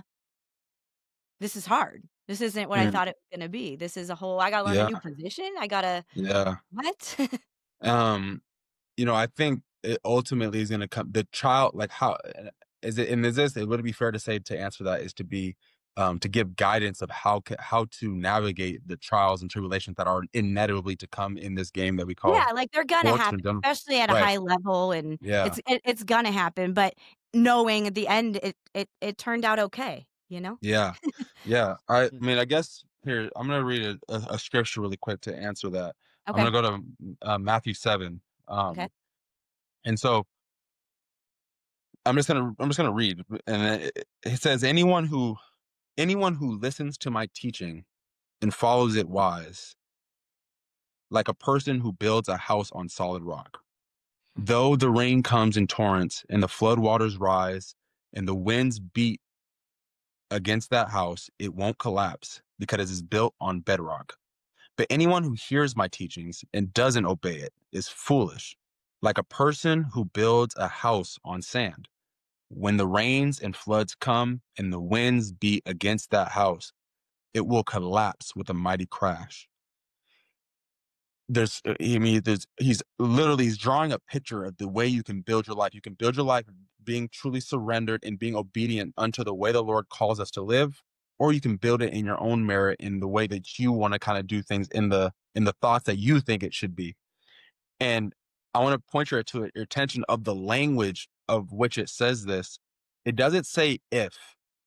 C: this is hard, this isn't what I
B: Mm.
C: thought it was going to be, this is a whole I gotta learn
B: Yeah.
C: a new position, I gotta
B: Yeah.
C: what?
B: Um, you know, I think it ultimately is going to come the child, like how is it, and is this, it would be fair to say to answer that is to be, um, to give guidance of how, ca- how to navigate the trials and tribulations that are inevitably to come in this game that we call
C: Yeah, like they're gonna
B: sports
C: happen,
B: in general.
C: especially at a
B: Right.
C: high level, and
B: Yeah.
C: it's it, it's gonna happen. But knowing at the end, it it it turned out okay. You know?
B: Yeah. Yeah. I, I mean, I guess here, I'm going to read a, a, a scripture really quick to answer that.
C: Okay.
B: I'm going to go to uh, Matthew seven. Um,
C: Okay.
B: And so I'm just going to, I'm just going to read. And it, it says, anyone who, anyone who listens to my teaching and follows it wise, like a person who builds a house on solid rock. Though the rain comes in torrents and the floodwaters rise and the winds beat against that house, it won't collapse because it is built on bedrock. But anyone who hears my teachings and doesn't obey it is foolish, like a person who builds a house on sand. When the rains and floods come and the winds beat against that house, it will collapse with a mighty crash. There's, I mean, there's, he's literally, he's drawing a picture of the way you can build your life. You can build your life being truly surrendered and being obedient unto the way the Lord calls us to live, or you can build it in your own merit in the way that you want to kind of do things in the, in the thoughts that you think it should be. And I want to point your, to your attention of the language of which it says this. It doesn't say if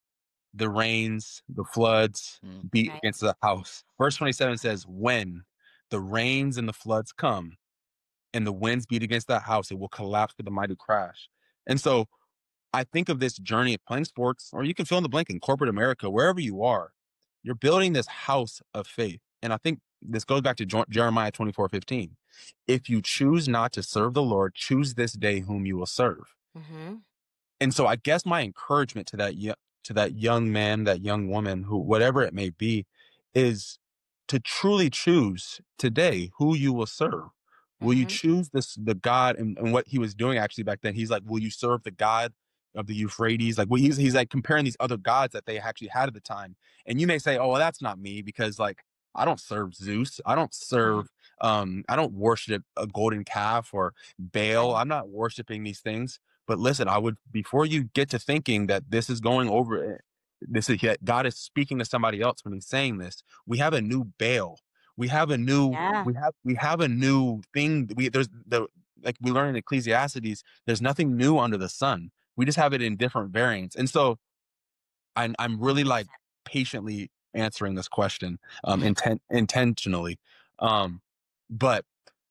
B: the rains, the floods
A: Mm.
B: beat
C: Right.
B: against the house. Verse twenty-seven says, when the rains and the floods come and the winds beat against that house, it will collapse with a mighty crash. And so I think of this journey of playing sports, or you can fill in the blank in corporate America, wherever you are, you're building this house of faith. And I think this goes back to Jo- Jeremiah twenty-four fifteen. If you choose not to serve the Lord, choose this day whom you will serve.
C: Mm-hmm.
B: And so I guess my encouragement to that, yo- to that young man, that young woman, who, whatever it may be, is to truly choose today who you will serve. Will you
C: Mhm.
B: choose this, the God, and, and what he was doing actually back then? He's like, will you serve the God of the Euphrates? Like, well, he's, he's like comparing these other gods that they actually had at the time. And you may say, oh, well, that's not me, because like, I don't serve Zeus. I don't serve, um, I don't worship a golden calf or Baal.
C: Right.
B: I'm not worshiping these things. But listen, I would, before you get to thinking that this is going over, this is, yet God is speaking to somebody else when he's saying this. We have a new Baal. We have a new,
C: Yeah.
B: we have, we have a new thing. We, there's the, like we learn in Ecclesiastes, there's nothing new under the sun. We just have it in different variants. And so I'm, I'm really like patiently answering this question, um, intent, intentionally. Um, but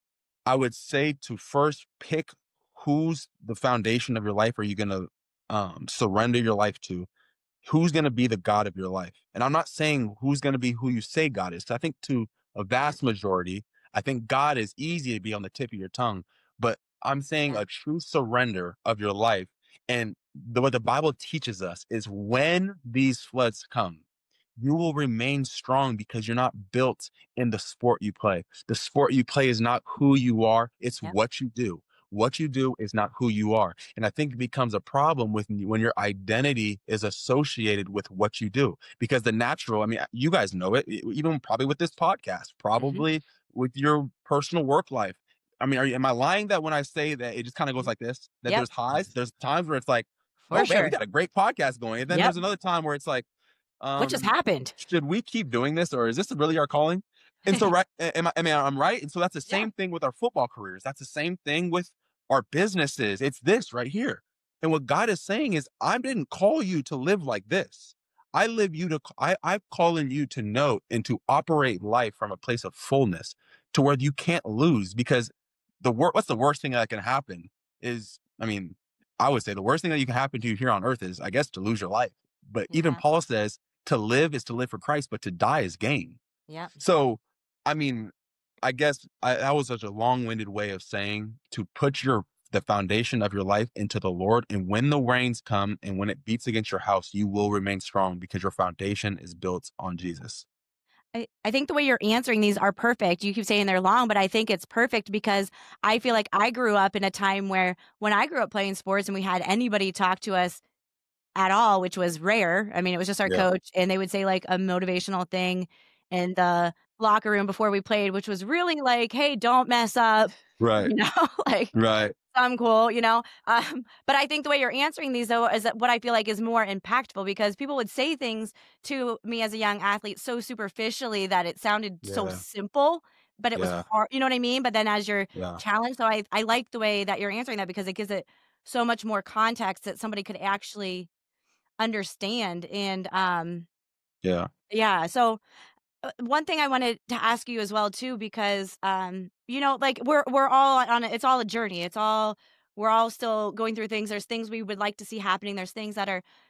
B: I would say to first pick who's the foundation of your life are you going to um, surrender your life to? Who's going to be the God of your life? And I'm not saying who's going to be who you say God is. I think to a vast majority, I think God is easy to be on the tip of your tongue, but I'm saying
C: Yeah.
B: a true surrender of your life. And the, what the Bible teaches us is when these floods come, you will remain strong because you're not built in the sport you play. The sport you play is not who you are. It's
C: Yep.
B: what you do. What you do is not who you are. And I think it becomes a problem with when your identity is associated with what you do, because the natural, I mean, you guys know it, even probably with this podcast, probably with your personal work life. I mean, are you, am I lying that when I say that it just kind of goes like this, that
C: Yep.
B: there's highs, there's times where it's like,
C: For
B: oh man,
C: sure.
B: we got a great podcast going. And then
C: Yep.
B: there's another time where it's like, um,
C: What just happened?
B: should we keep doing this, or is this really our calling? And so, right, am I, I mean, I'm right. And so that's the
C: Yeah.
B: same thing with our football careers. That's the same thing with our businesses. It's this right here. And what God is saying is, I didn't call you to live like this. I live you to, I, I'm calling you to know and to operate life from a place of fullness to where you can't lose, because the wor- what's the worst thing that can happen is, I mean, I would say the worst thing that you can happen to you here on earth is, I guess, to lose your life. But even
C: Yeah.
B: Paul says to live is to live for Christ, but to die is gain.
C: Yep.
B: So, I mean, I guess I, that was such a long-winded way of saying to put your the foundation of your life into the Lord. And when the rains come and when it beats against your house, you will remain strong because your foundation is built on Jesus.
C: I, I think the way you're answering these are perfect. You keep saying they're long, but I think it's perfect because I feel like I grew up in a time where when I grew up playing sports and we had anybody talk to us at all, which was rare. I mean, it was just our
B: Yeah.
C: coach, and they would say like a motivational thing in the locker room before we played, which was really like, hey, don't mess up,
B: Right.
C: you know, like
B: Right.
C: I'm cool, you know. Um, but I think the way you're answering these, though, is that what I feel like is more impactful, because people would say things to me as a young athlete so superficially that it sounded so
B: Yeah.
C: simple, but it was
B: Yeah.
C: hard. You know what I mean? But then as you're
B: Yeah.
C: challenged, so I, I like the way that you're answering that, because it gives it so much more context that somebody could actually understand. And um,
B: Yeah.
C: yeah, so uh, one thing I wanted to ask you as well too, because um, you know, like we're we're all on it. It's all a journey. It's all we're all still going through things. There's things we would like to see happening. There's things that are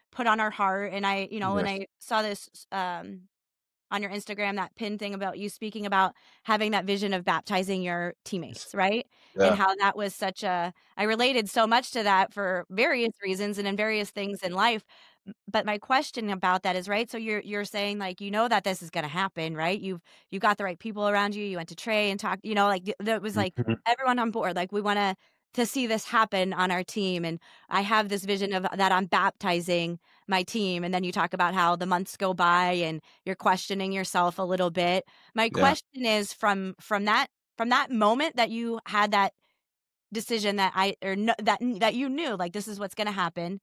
C: put on our heart. And I, you know, when
B: Yes.
C: I saw this um, on your Instagram, that pin thing about you speaking about having that vision of baptizing your teammates, right? And
B: Yeah.
C: how that was such a, I related so much to that for various reasons and in various things in life. M- But my question about that is, right? So you're you're saying like, you know that this is going to happen, right? You've you got the right people around you. You went to Trey and talked, you know, like th- that was like
B: Mhm.
C: everyone on board. Like we want to to see this happen on our team, and I have this vision of that I'm baptizing my team. And then you talk about how the months go by and you're questioning yourself a little bit. My
B: Yeah.
C: question is from from that from that moment that you had that decision that I or no, that that you knew like this is what's going to happen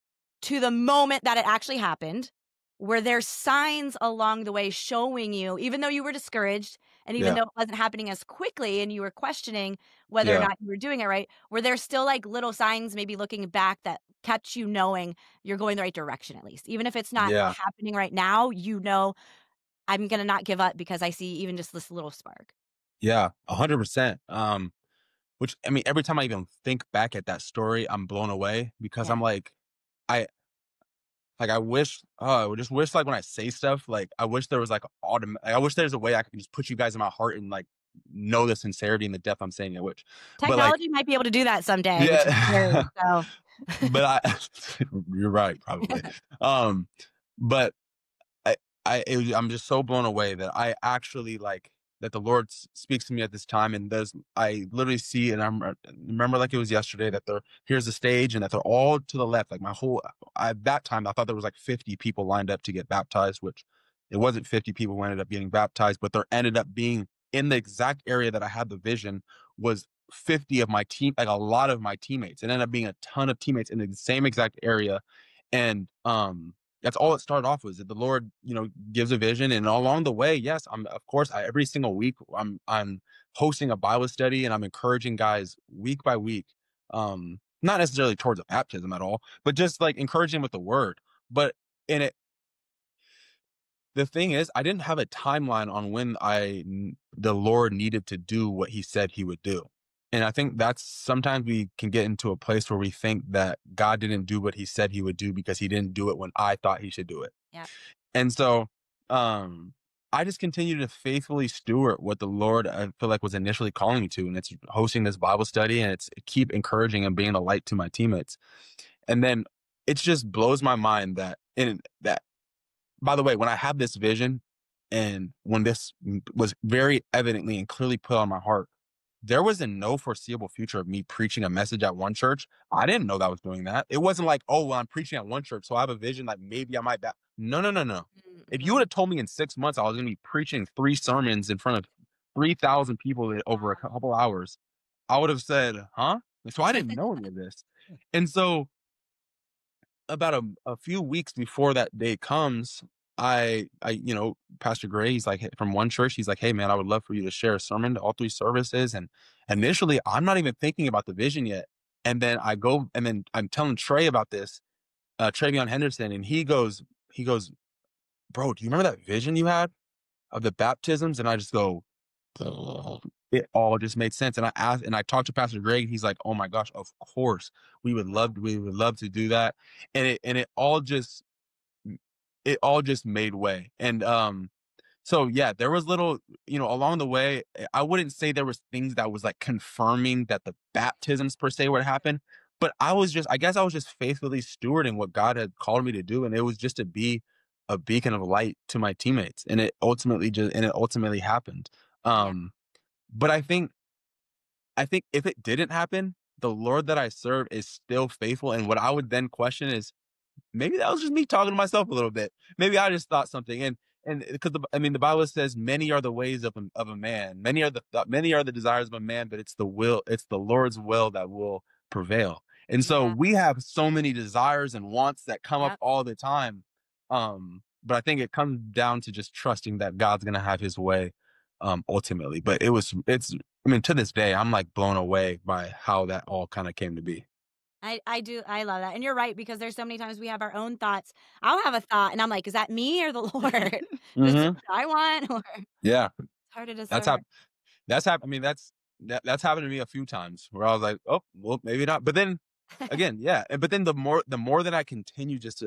C: to the moment that it actually happened, were there signs along the way showing you, even though you were discouraged and even
B: Yeah.
C: though it wasn't happening as quickly and you were questioning whether or
B: Yeah.
C: not you were doing it right, were there still like little signs maybe looking back that kept you knowing you're going the right direction at least? Even if it's not
B: Yeah.
C: happening right now, you know, I'm going to not give up because I see even just this little spark.
B: Yeah. A hundred percent. Um, which I mean, every time I even think back at that story, I'm blown away because
C: Yeah.
B: I'm like, I like I wish, oh, I just wish like when I say stuff, like I wish there was like autumn. I wish there's a way I could just put you guys in my heart and like know the sincerity and the depth I'm saying it. Which, but like,
C: Technology might be able to do that someday, which is scary.
B: yeah,
C: So
B: but I, you're right, probably. Um, but I, I, it was, I'm just so blown away that I actually like that the Lord s- speaks to me at this time, and does I literally see, and I'm remember like it was yesterday that they're here's the stage, and that they're all to the left. Like my whole at that time, I thought there was like fifty people lined up to get baptized, which it wasn't fifty people who ended up getting baptized, but there ended up being in the exact area that I had the vision was fifty of my team, like a lot of my teammates. It ended up being a ton of teammates in the same exact area, and um that's all it started off with. That the Lord, you know, gives a vision, and along the way, yes, I'm of course I, every single week I'm I'm hosting a Bible study, and I'm encouraging guys week by week. Um, not necessarily towards a baptism at all, but just like encouraging with the word. But in it, the thing is, I didn't have a timeline on when I the Lord needed to do what He said He would do. And I think that's sometimes we can get into a place where we think that God didn't do what He said He would do because He didn't do it when I thought He should do it.
C: yeah.
B: And so, um, I just continue to faithfully steward what the Lord I feel like was initially calling me to, and it's hosting this Bible study, and it's keep encouraging and being a light to my teammates. And then it just blows my mind that in that by the way, when I had this vision and when this was very evidently and clearly put on my heart, there was in no foreseeable future of me preaching a message at one church. I didn't know that I was doing that. It wasn't like, oh, well, I'm preaching at one church, so I have a vision that maybe I might back. No, no, no, no. If you
C: Mm-hmm.
B: would have told me in six months I was going to be preaching three sermons in front of three thousand people over a couple hours, I would have said, huh? So I didn't know any of this. And so about a, a few weeks before that day comes, I, I, you know, Pastor Gray, he's like, "Hey," from one church, he's like, hey man, I would love for you to share a sermon to all three services. And initially I'm not even thinking about the vision yet. And then I go, and then I'm telling Trey about this, uh, Travion Henderson. And he goes, he goes, bro, do you remember that vision you had of the baptisms? And I just go, "Oh." It all just made sense. And I asked, and I talked to Pastor Greg. He's like, "Oh my gosh, of course, we would love, we would love to do that." And it, and it all just, it all just made way. And um, so yeah, there was little, you know, along the way. I wouldn't say there was things that was like confirming that the baptisms per se would happen, but I was just, I guess, I was just faithfully stewarding what God had called me to do, and it was just to be a beacon of light to my teammates, and it ultimately just, and it ultimately happened.
C: Yeah.
B: Um, but I think I think if it didn't happen, the Lord that I serve is still faithful. And what I would then question is maybe that was just me talking to myself a little bit. Maybe I just thought something. And and because the, I mean the Bible says many are the ways of a, of a man, many are the th- many are the desires of a man, but it's the will, it's the Lord's will that will prevail. And so
C: Yeah.
B: we have so many desires and wants that come up
C: Yep.
B: all the time. Um, but I think it comes down to just trusting that God's gonna have His way, um, ultimately. But it was, it's, I mean, to this day, I'm like blown away by how that all kind of came to be.
C: I, I do. I love that. And you're right, because there's so many times we have our own thoughts. I'll have a thought and I'm like, is that me or the Lord? Is this
B: Mm-hmm.
C: what I want? Or it's
B: Yeah,
C: hard to
B: that's
C: discern.
B: how. That's happened. I mean, that's that, that's happened to me a few times where I was like, oh, well, maybe not. But then again, yeah. and- But then the more the more that I continue just to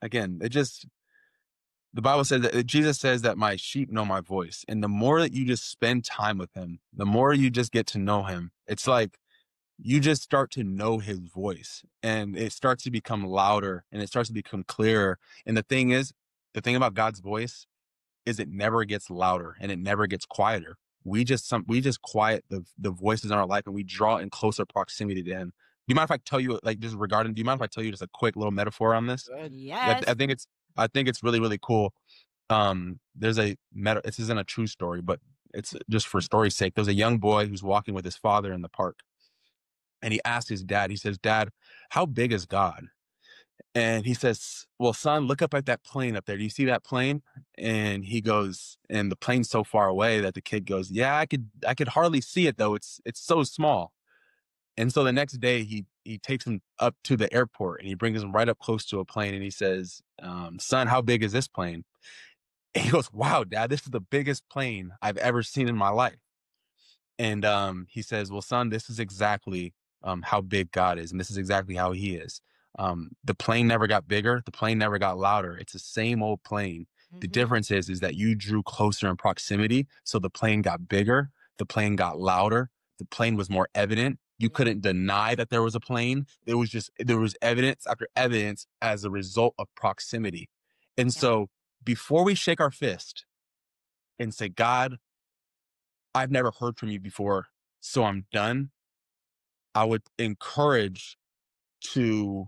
B: again, it just, the Bible says that Jesus says that my sheep know my voice. And the more that you just spend time with him, the more you just get to know him, it's like you just start to know his voice, and it starts to become louder and it starts to become clearer. And the thing is, the thing about God's voice is it never gets louder and it never gets quieter. We just some we just quiet the the voices in our life, and we draw in closer proximity to him. Do you mind if I tell you, like, just regarding, do you mind if I tell you just a quick little metaphor on this?
A: Good.
B: Yeah, I,
C: Yes.
B: th- I think it's I think it's really, really cool. Um, there's a meta, this isn't a true story, but it's just for story's sake. There's a young boy who's walking with his father in the park, and he asked his dad, he says, "Dad, how big is God?" And he says, "Well, son, look up at that plane up there. Do you see that plane?" And he goes, and the plane's so far away that the kid goes, "Yeah, I could, I could hardly see it though. It's, it's so small." And so the next day he, he takes him up to the airport, and he brings him right up close to a plane. And he says, um, "Son, how big is this plane?" And he goes, "Wow, Dad, this is the biggest plane I've ever seen in my life." And um, he says, "Well, son, this is exactly um, how big God is, and this is exactly how he is. Um, the plane never got bigger. The plane never got louder. It's the same old plane. The
C: Mhm.
B: difference is, is that you drew closer in proximity. So the plane got bigger. The plane got louder. The plane was more evident. You couldn't deny that there was a plane. There was just, there was evidence after evidence as a result of proximity. And
C: Yeah.
B: so before we shake our fist and say, "God, I've never heard from you before, so I'm done," I would encourage to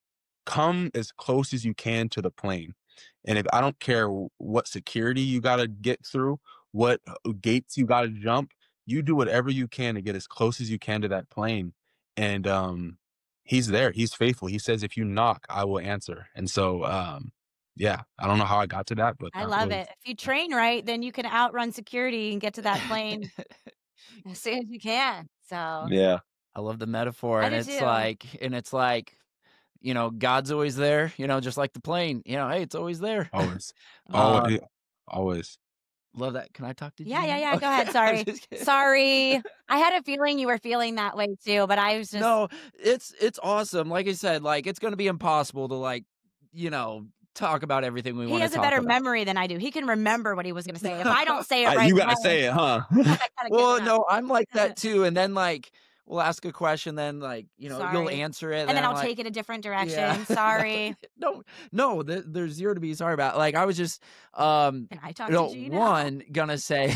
B: come as close as you can to the plane. And if, I don't care what security you got to get through, what gates you got to jump, you do whatever you can to get as close as you can to that plane. And um, he's there. He's faithful. He says, "If you knock, I will answer." And so, um, yeah, I don't know how I got to that, but
C: I
B: that
C: love
B: was,
C: it. If you train right, then you can outrun security and get to that plane as soon as you can. So
B: yeah,
A: I love the metaphor,
C: I
A: and
C: do
A: it's
C: too.
A: like, and it's like, you know, God's always there, you know, just like the plane, you know, hey, it's always there.
B: always,
C: Mhm.
A: Um,
B: always, always.
A: love that. Can I talk to
C: Yeah,
A: Gina?
C: yeah, yeah. Go ahead.
A: Okay, I'm
C: Sorry.
A: just kidding.
C: Sorry. I had a feeling you were feeling that way too, but I was just
A: No, it's it's awesome. Like I said, like it's gonna be impossible to, like, you know, talk about everything we
C: he
A: want to
C: has a
A: talk
C: better
A: about.
C: memory than I do. He can remember what he was going to say. If I don't say it
B: I,
C: right
B: you
C: away,
B: gotta say it, huh?
C: I gotta get
A: Well,
C: it out.
A: no, I'm like that too. And then, like, we'll ask a question, then, like, you know, you'll
C: Sorry.
A: answer it,
C: And then
A: I'm
C: I'll
A: like,
C: take it a different direction.
A: yeah.
C: Sorry.
A: no, no, th- there's zero to be sorry about. Like, I was just, um,
C: Can I talk
A: you know,
C: to Gina?
A: one gonna say,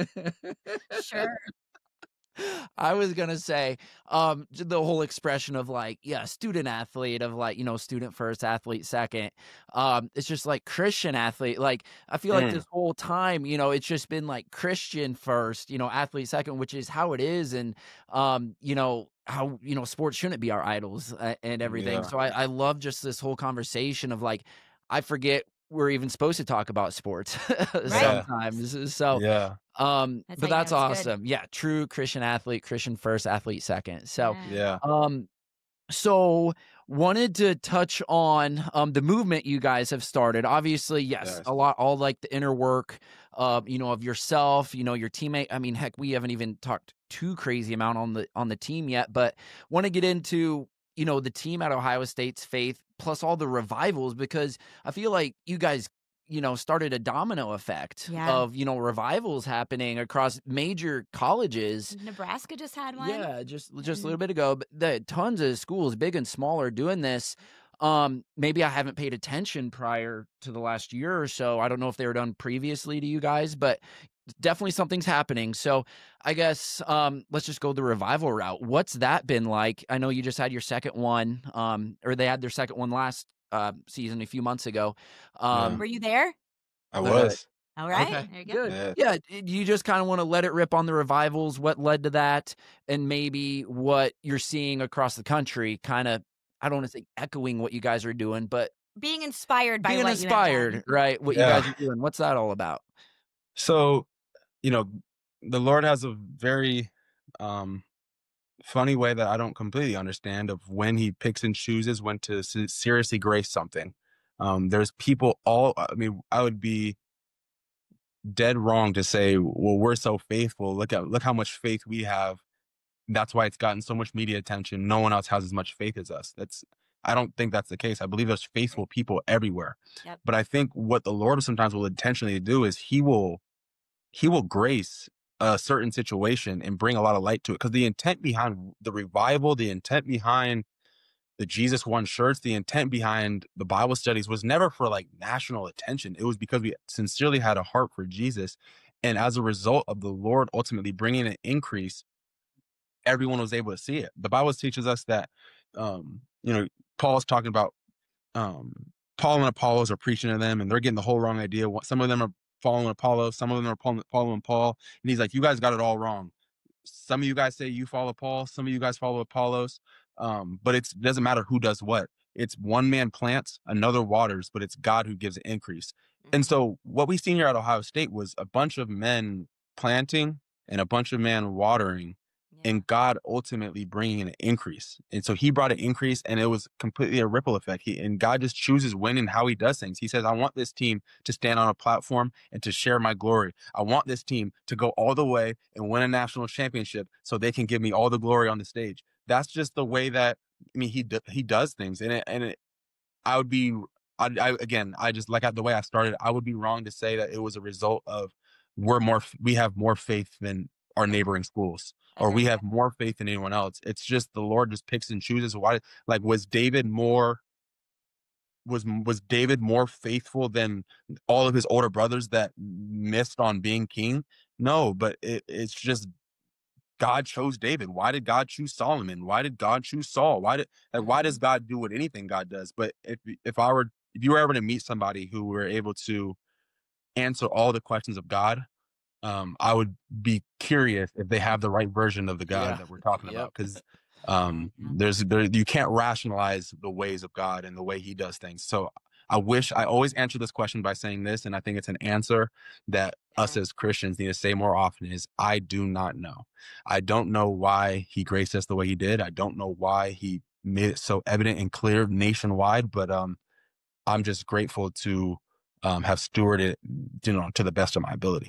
C: Sure.
A: I was gonna say, um, j- the whole expression of, like, yeah, student athlete, of, like, you know, student first, athlete second. Um, it's just like Christian athlete. Like, I feel like
B: Mm.
A: this whole time, you know, it's just been like Christian first, you know, athlete second, which is how it is, and um, you know, how, you know, sports shouldn't be our idols, uh, and everything.
B: Yeah.
A: So I, I love just this whole conversation of, like, I forget we're even supposed to talk about sports
C: Right.
A: sometimes. So
B: Yeah.
A: um,
C: That's
A: but
C: how you know
A: that's
C: it's good.
A: awesome. Yeah, true Christian athlete, Christian first, athlete second. So,
C: Yeah.
B: Yeah.
A: um, so wanted to touch on um the movement you guys have started. Obviously, yes,
B: Yes.
A: a lot, all like the inner work, uh, you know, of yourself, you know, your teammate. I mean, heck, we haven't even talked too crazy amount on the on the team yet, but want to get into, you know, the team at Ohio State's faith plus all the revivals, because I feel like you guys, you know, started a domino effect
C: Yeah.
A: of, you know, revivals happening across major colleges.
C: Nebraska just had one.
A: Yeah, just just a
C: And
A: little bit ago, but the tons of schools, big and small, are doing this. Um, maybe I haven't paid attention prior to the last year or so. I don't know if they were done previously to you guys, but definitely something's happening. So I guess um, let's just go the revival route. What's that been like? I know you just had your second one, um, or they had their second one last uh, season a few months ago. Um,
C: were you there?
B: I
A: Uh,
B: was.
C: All right.
A: Okay,
C: There you go.
A: good.
B: Yeah.
A: Yeah, d- do you just kind of want to let it rip on the revivals, what led to that, and maybe what you're seeing across the country, kind of, I don't want to say echoing what you guys are doing, but
C: Being inspired by
A: being
C: what
A: inspired,
C: you have done.
A: right? What
B: Yeah.
A: you guys are doing. What's that all about?
B: So, you know, the Lord has a very um funny way that I don't completely understand of when he picks and chooses when to se- seriously grace something. Um, there's people all, I mean, I would be dead wrong to say, well, we're so faithful. Look at, look how much faith we have. That's why it's gotten so much media attention. No one else has as much faith as us. That's, I don't think that's the case. I believe there's faithful people everywhere.
C: Yep.
B: But I think what the Lord sometimes will intentionally do is he will he will grace a certain situation and bring a lot of light to it. Because the intent behind the revival, the intent behind the Jesus One shirts, the intent behind the Bible studies was never for like national attention. It was because we sincerely had a heart for Jesus. And as a result of the Lord ultimately bringing an increase, everyone was able to see it. The Bible teaches us that, um, you know, Paul's talking about um, Paul and Apollos are preaching to them and they're getting the whole wrong idea. Some of them are following Apollo, some of them are following, following Paul. And he's like, you guys got it all wrong. Some of you guys say you follow Paul, some of you guys follow Apollos. Um, but it's, it doesn't matter who does what. It's one man plants, another waters, but it's God who gives increase.
C: Mm-hmm.
B: And so what we seen here at Ohio State was a bunch of men planting and a bunch of men watering, yeah. and God ultimately bringing an increase. And so he brought an increase, and it was completely a ripple effect. He, and God just chooses when and how he does things. He says, I want this team to stand on a platform and to share my glory. I want this team to go all the way and win a national championship so they can give me all the glory on the stage. That's just the way that, I mean, he he does things. And it, and it, I would be, I, I again, I just, like the way I started, I would be wrong to say that it was a result of we're more, we have more faith than our neighboring schools, or we have more faith than anyone else. It's just the Lord just picks and chooses. Why? Like, was David more, was, was David more faithful than all of his older brothers that missed on being king? No, but it, it's just, God chose David. Why did God choose Solomon? Why did God choose Saul? Why did, like, why does God do what anything God does? But if, if I were, if you were ever to meet somebody who were able to answer all the questions of God, um, I would be curious if they have the right version of the God yeah. that we're talking yep. about. Cause, um, there's, there, you can't rationalize the ways of God and the way he does things. So I wish I always answer this question by saying this. And I think it's an answer that us as Christians need to say more often is, I do not know. I don't know why he graced us the way he did. I don't know why he made it so evident and clear nationwide, but, um, I'm just grateful to, um, have stewarded it, you know, to the best of my ability.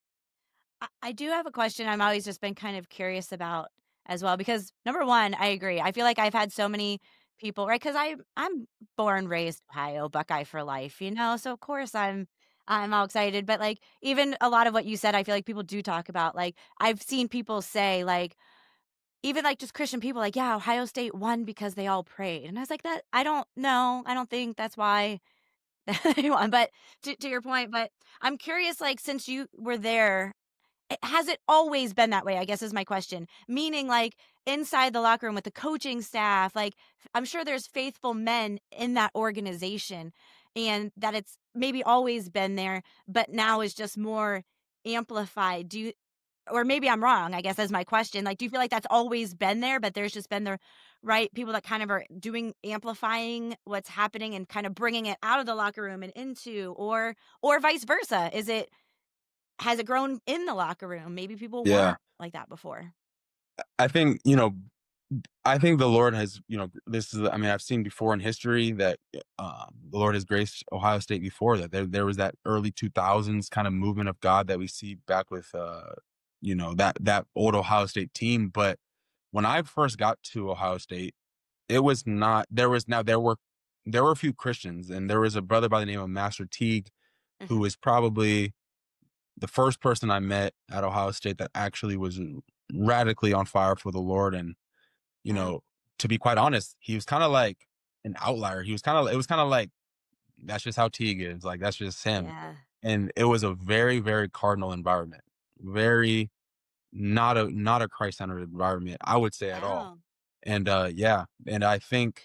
C: I do have a question I've always just been kind of curious about as well, because number one, I agree. I feel like I've had so many people, right? Because I I'm born, raised Ohio, Buckeye for life, you know. So of course I'm I'm all excited. But like even a lot of what you said, I feel like people do talk about. Like I've seen people say like, even like just Christian people, like, yeah, Ohio State won because they all prayed, and I was like, that I don't know, I don't think that's why they won. But to, to your point, but I'm curious, like since you were there. Has it always been that way, I guess is my question. Meaning like inside the locker room with the coaching staff, like I'm sure there's faithful men in that organization and that it's maybe always been there, but now is just more amplified. Do you, or maybe I'm wrong, I guess is my question. Like, do you feel like that's always been there, but there's just been the right people that kind of are doing, amplifying what's happening and kind of bringing it out of the locker room and into, or, or vice versa? Is it, has it grown in the locker room? Maybe people
B: yeah.
C: weren't like that before.
B: I think, you know, I think the Lord has, you know, this is, I mean, I've seen before in history that um, the Lord has graced Ohio State before that. There, there was that early two thousands kind of movement of God that we see back with, uh, you know, that, that old Ohio State team. But when I first got to Ohio State, it was not, there was now, there were, there were a few Christians, and there was a brother by the name of Master Teague, mm-hmm. who was probably the first person I met at Ohio State that actually was radically on fire for the Lord. And, you know, to be quite honest, he was kind of like an outlier. He was kind of, it was kind of like, that's just how Teague is. Like, that's just him.
C: Yeah.
B: And it was a very, very cardinal environment. Very not a, not a Christ-centered environment, I would say, at
C: Wow.
B: all. And, uh, yeah. And I think,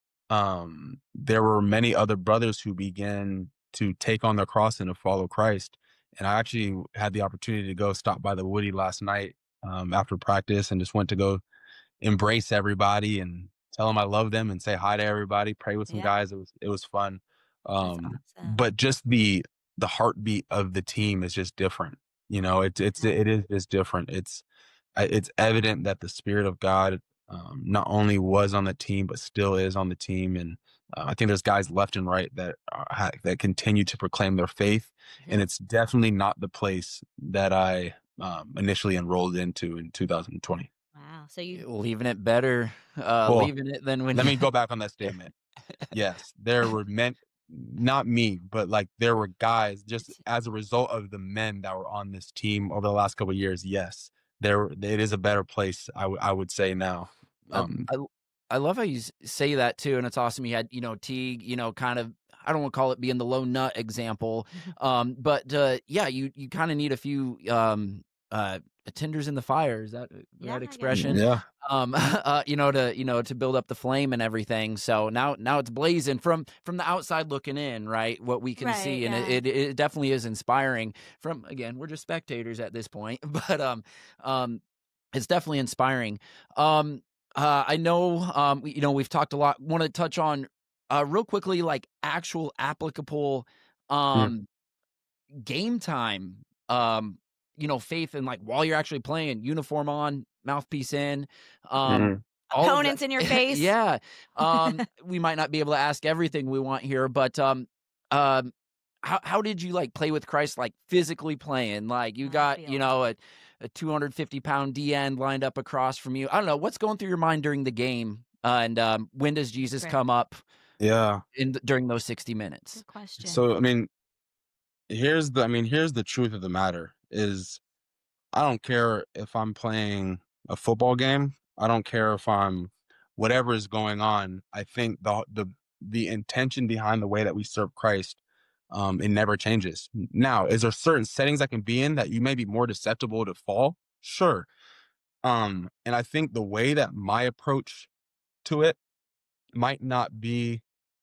B: um, there were many other brothers who began to take on the cross and to follow Christ. And I actually had the opportunity to go stop by the Woody last night um, after practice, and just went to go embrace everybody and tell them I love them and say hi to everybody, pray with some
C: Yeah.
B: guys. It was, it was fun. Um,
C: awesome.
B: But just the, the heartbeat of the team is just different. You know, it's, it's,
C: Yeah.
B: it is just different. It's, it's evident that the Spirit of God um, not only was on the team, but still is on the team. And Uh, I think there's guys left and right that are, that continue to proclaim their faith, mm-hmm. and it's definitely not the place that I um, initially enrolled into in two thousand twenty.
C: Wow. So you
A: leaving it better, uh,
B: Well,
A: leaving it than when.
B: let me go back on that statement. Yes, there were men, not me, but like there were guys just as a result of the men that were on this team over the last couple of years. Yes, there it is a better place. I, w- I would say now. Um,
A: I, I I love how you s- say that too, and it's awesome. You had you know Teague, you know, kind of. I don't want to call it being the low nut example, um, but uh, yeah, you you kind of need a few um, uh, tenders in the fire. Is that the
C: Yeah, I
A: right
C: guess.
A: expression?
B: yeah,
A: Um, uh, you know, to you know to build up the flame and everything. So now now it's blazing from from the outside looking in, right? What we can
C: Right,
A: see, and
C: yeah.
A: it, it it definitely is inspiring. From again, we're just spectators at this point, but um um, it's definitely inspiring. Um, uh, I know um you know we've talked a lot. Want to touch on uh real quickly like actual applicable
B: Mm.
A: um game time um you know faith and like while you're actually playing, uniform on, mouthpiece in, um
B: Mhm.
A: all of that-
C: Opponents in your face.
A: yeah. um we might not be able to ask everything we want here, but um um how how did you like play with Christ, like physically playing? Like you
C: On the
A: got you
C: field.
A: know a, a two hundred fifty pound D end lined up across from you. I don't know what's going through your mind during the game, uh, and um when does Jesus
C: Right.
A: come up
B: yeah.
A: in th- during those sixty minutes?
C: Good question.
B: So I mean, here's the I mean, here's the truth of the matter is I don't care if I'm playing a football game. I don't care if I'm whatever is going on. I think the the the intention behind the way that we serve Christ, um, it never changes. Now, is there certain settings I can be in that you may be more susceptible to fall? Sure. Um, and I think the way that my approach to it might not be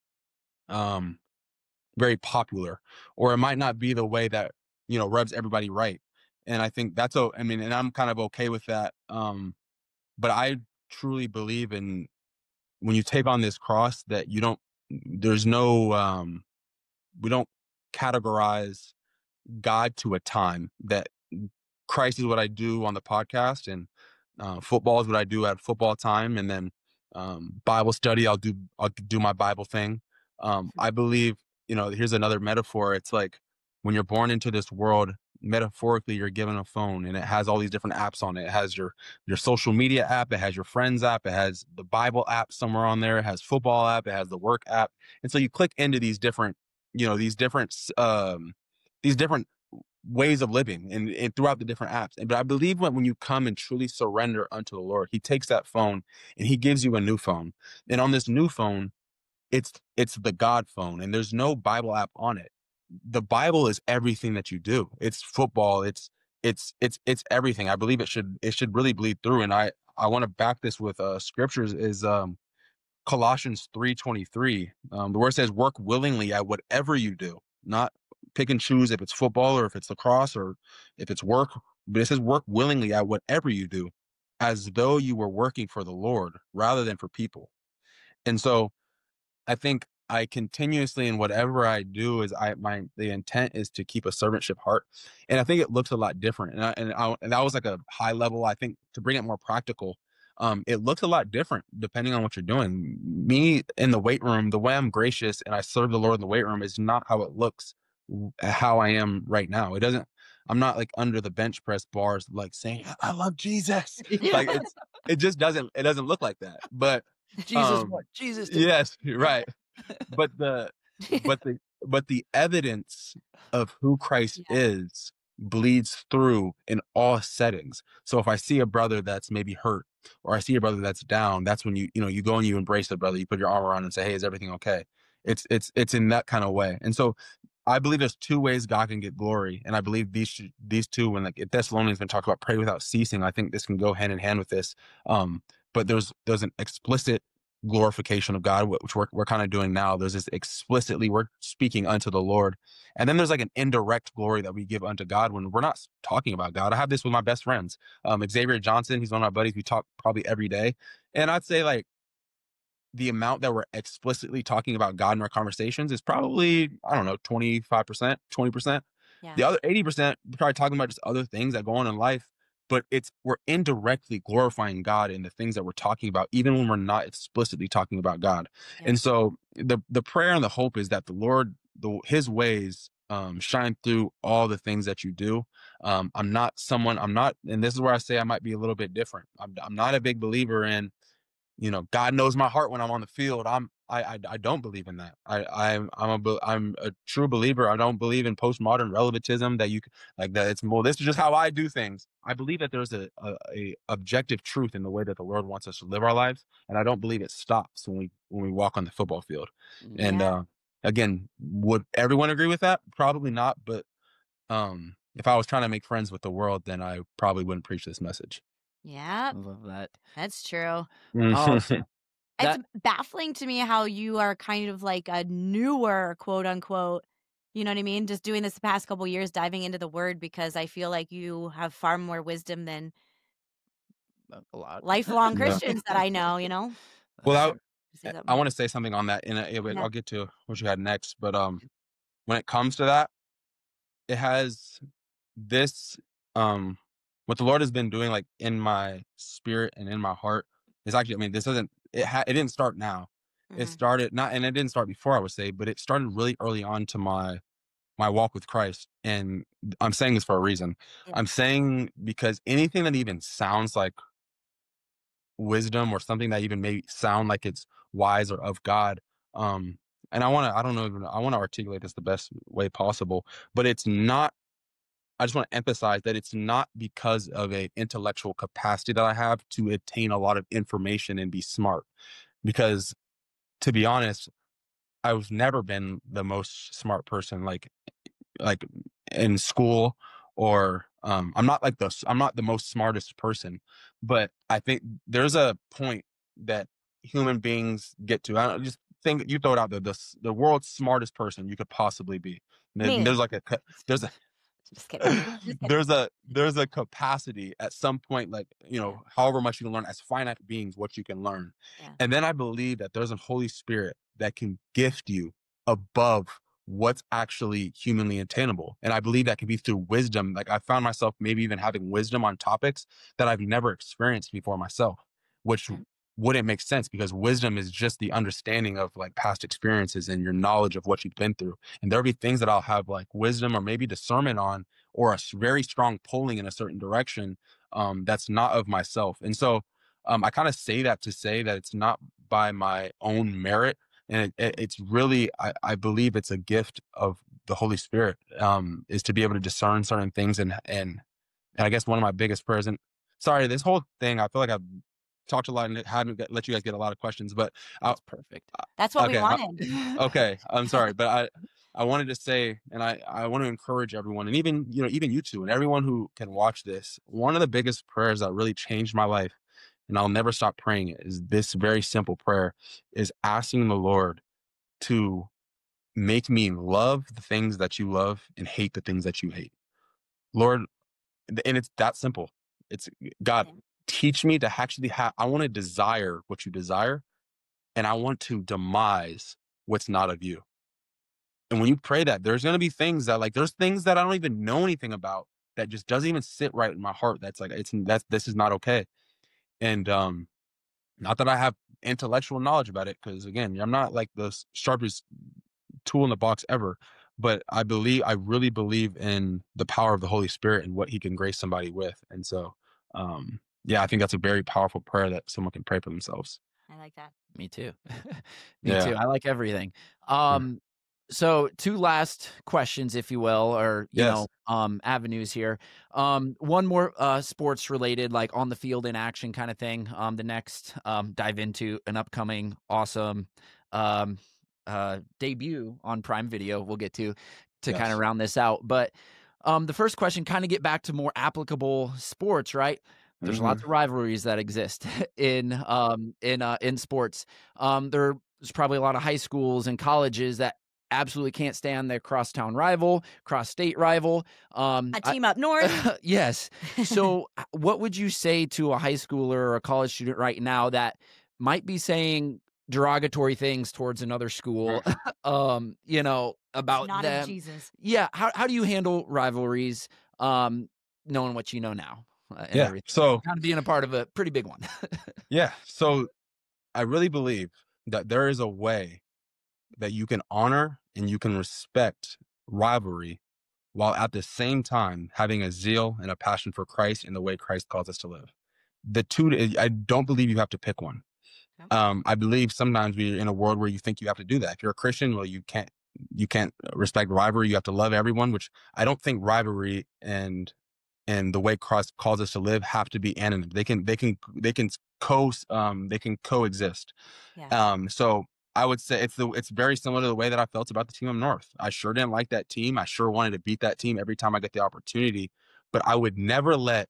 B: um very popular, or it might not be the way that you know rubs everybody right. And I think that's o- I mean, and I'm kind of okay with that. Um, but I truly believe in when you take on this cross that you don't. There's no. Um, we don't categorize God to a time. That Christ is what I do on the podcast, and uh, football is what I do at football time, and then um, Bible study. I'll do I'll do my Bible thing. Um, I believe you know. Here's another metaphor. It's like when you're born into this world. Metaphorically, you're given a phone, and it has all these different apps on it. It has your your social media app. It has your friends app. It has the Bible app somewhere on there. It has football app. It has the work app. And so you click into these different, you know, these different um, these different ways of living and, and throughout the different apps. And but I believe when, when you come and truly surrender unto the Lord, he takes that phone and he gives you a new phone. And on this new phone, it's it's the God phone, and there's no Bible app on it. The Bible is everything that you do. It's football, it's it's it's it's everything. I believe it should it should really bleed through. And I I want to back this with uh scriptures is um Colossians three twenty-three. Um, the word says, work willingly at whatever you do, not pick and choose if it's football or if it's lacrosse or if it's work, but it says work willingly at whatever you do, as though you were working for the Lord rather than for people. And so I think I continuously in whatever I do is I my the intent is to keep a servantship heart, and I think it looks a lot different. And I, and, I, and that was like a high level. I think to bring it more practical, um, it looks a lot different depending on what you're doing. Me in the weight room, the way I'm gracious and I serve the Lord in the weight room is not how it looks, w- how I am right now. It doesn't. I'm not like under the bench press bars like saying I love Jesus. Like it's it just doesn't it doesn't look like that. But
A: Jesus,
B: um,
A: what? Jesus did.
B: yes, you're right. But the but the but the evidence of who Christ
C: Yeah.
B: is bleeds through in all settings. So if I see a brother that's maybe hurt, or I see a brother that's down, that's when you you know you go and you embrace the brother, you put your arm around and say, hey, is everything okay? It's it's it's in that kind of way. And so I believe there's two ways God can get glory, and I believe these sh- these two, when like Thessalonians been talking about pray without ceasing, I think this can go hand in hand with this. Um, but there's there's an explicit glorification of God, which we're, we're kind of doing now. There's this explicitly we're speaking unto the Lord, and then there's like an indirect glory that we give unto God when we're not talking about God. I have this with my best friends, um, Xavier Johnson. He's one of my buddies. We talk probably every day, and I'd say like the amount that we're explicitly talking about God in our conversations is probably, I don't know, twenty-five percent, twenty percent.
C: Yeah.
B: The other eighty percent, we're probably talking about just other things that go on in life, but it's, we're indirectly glorifying God in the things that we're talking about, even when we're not explicitly talking about God.
C: Yeah.
B: And so the, the prayer and the hope is that the Lord, the, his ways, um, shine through all the things that you do. Um, I'm not someone, I'm not, and this is where I say I might be a little bit different. I'm, I'm not a big believer in, you know, God knows my heart when I'm on the field. I'm, I, I, I don't believe in that. I, I'm, I'm a, be- I'm a true believer. I don't believe in postmodern relativism that you c- like that. It's more, this is just how I do things. I believe that there's a, a, a objective truth in the way that the Lord wants us to live our lives. And I don't believe it stops when we, when we walk on the football field. And,
C: Yeah.
B: uh, again, would everyone agree with that? Probably not. But, um, if I was trying to make friends with the world, then I probably wouldn't preach this message.
C: Yeah,
A: I love that.
C: that's true.
A: Um,
C: It's
A: That-
C: baffling to me how you are kind of like a newer quote unquote, you know what I mean? Just doing this the past couple years, diving into the word, because I feel like you have far more wisdom than
A: a lot.
C: lifelong
B: Yeah.
C: Christians that I know, you know?
B: Well, I,
C: To say
B: I
C: something.
B: want to say something on that, and I,
C: Yeah.
B: I'll get to what you had next. But um, when it comes to that, it has this um, what the Lord has been doing, like in my spirit and in my heart, is actually. I mean, this isn't. It ha- It didn't start now. It
C: Mhm.
B: started not, and it didn't start before, I would say, but it started really early on to my my walk with Christ. And I'm saying this for a reason.
C: Yeah.
B: I'm saying because anything that even sounds like wisdom or something that even may sound like it's wise or of God. Um, and I want to, I don't know, even- I want to articulate this the best way possible, but it's not, I just want to emphasize that it's not because of a intellectual capacity that I have to attain a lot of information and be smart. Because to be honest, I've never been the most smart person, like, like in school, or um I'm not like the I'm not the most smartest person, but I think there's a point that human beings get to. I don't just think you throw it out there, the s- the world's smartest person you could possibly be. And
C: Me.
B: there's like a ca- there's a
C: Just kidding. Just kidding.
B: there's a there's a capacity at some point, like, you know, however much you can learn as finite beings, what you can learn.
C: Yeah.
B: And then I believe that there's a Holy Spirit that can gift you above what's actually humanly attainable. And I believe that can be through wisdom. Like I found myself maybe even having wisdom on topics that I've never experienced before myself, which
C: Mm.
B: wouldn't make sense, because wisdom is just the understanding of like past experiences and your knowledge of what you've been through. And there'll be things that I'll have like wisdom or maybe discernment on, or a s- very strong pulling in a certain direction, um, that's not of myself. And so um, I kind of say that to say that it's not by my own merit. And it, it, it's really, I, I believe it's a gift of the Holy Spirit, um, is to be able to discern certain things. And, and, and I guess one of my biggest prayers, and sorry, this whole thing, I feel like I've talked a lot and hadn't get- let you guys get a lot of questions, but I,
A: That's perfect.
C: That's what
B: okay,
C: we
B: I-
C: wanted.
B: okay, I'm sorry, but I, I wanted to say, and I, I want to encourage everyone, and even, you know, even you two and everyone who can watch this, one of the biggest prayers that really changed my life, and I'll never stop praying it, is this very simple prayer, is asking the Lord to make me love the things that you love and hate the things that you hate. Lord, and it's that simple. It's God,
C: Yeah.
B: teach me to actually have, I want to desire what you desire, and I want to demise what's not of you. And when you pray that, there's going to be things that, like, there's things that I don't even know anything about that just doesn't even sit right in my heart. That's like, it's, that's, this is not okay. And, um, not that I have intellectual knowledge about it, because again, I'm not like the s- sharpest tool in the box ever, but I believe, I really believe in the power of the Holy Spirit and what he can grace somebody with. And so, um, yeah, I think that's a very powerful prayer that someone can pray for themselves.
C: I like that.
A: Me too. Me
B: Yeah.
A: too. I like everything. Um, so two last questions, if you will, or you
B: Yes.
A: know, um, avenues here. Um, one more uh sports related, like on the field in action kind of thing. Um, the next um dive into an upcoming awesome um uh debut on Prime Video. We'll get to to kind
B: Yes.
A: of round this out, but um, the first question kind of get back to more applicable sports, right? There's
B: Mhm.
A: lots of rivalries that exist in um in uh in sports. Um, there's probably a lot of high schools and colleges that absolutely can't stand their crosstown rival, cross-state rival. Um,
C: A
A: I-
C: team up north.
A: yes. So, uh, what would you say to a high schooler or a college student right now that might be saying derogatory things towards another school? um, you know, about
C: Not
A: them.
C: of Jesus.
A: Yeah. How how do you handle rivalries? Um, knowing what you know now, uh, and
B: Yeah.
A: everything.
B: So,
A: Kind of being a part of a pretty big one.
B: yeah. So I really believe that there is a way that you can honor and you can respect rivalry while at the same time having a zeal and a passion for Christ in the way Christ calls us to live. The two, I don't believe you have to pick one. Um, I believe sometimes we're in a world where you think you have to do that. If you're a Christian, well, you can't, you can't respect rivalry. You have to love everyone, which I don't think rivalry and and the way Christ calls us to live have to be anonym. They can, they can, they can co, um, they can coexist.
C: Yeah.
B: Um, so I would say it's the, it's very similar to the way that I felt about the team up north. I sure didn't like that team. I sure wanted to beat that team every time I get the opportunity, but I would never let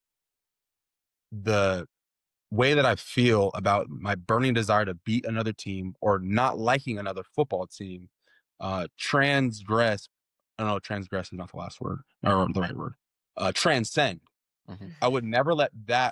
B: the way that I feel about my burning desire to beat another team or not liking another football team, uh, transgress. I don't know, transgress is not the last word or the right word. Uh, transcend.
A: Mm-hmm.
B: I would never let that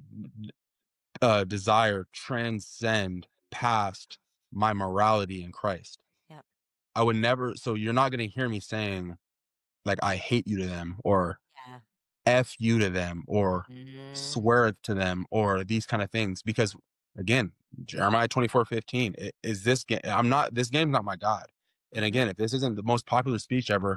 B: uh, desire transcend past my morality in Christ.
C: Yep.
B: I would never. So you're not going to hear me saying like, I hate you to them or
C: Yeah.
B: F you to them or
C: Mm.
B: swear to them or these kind of things. Because again, Jeremiah twenty-four fifteen is this game. I'm not, this game's not my God. And again, if this isn't the most popular speech ever,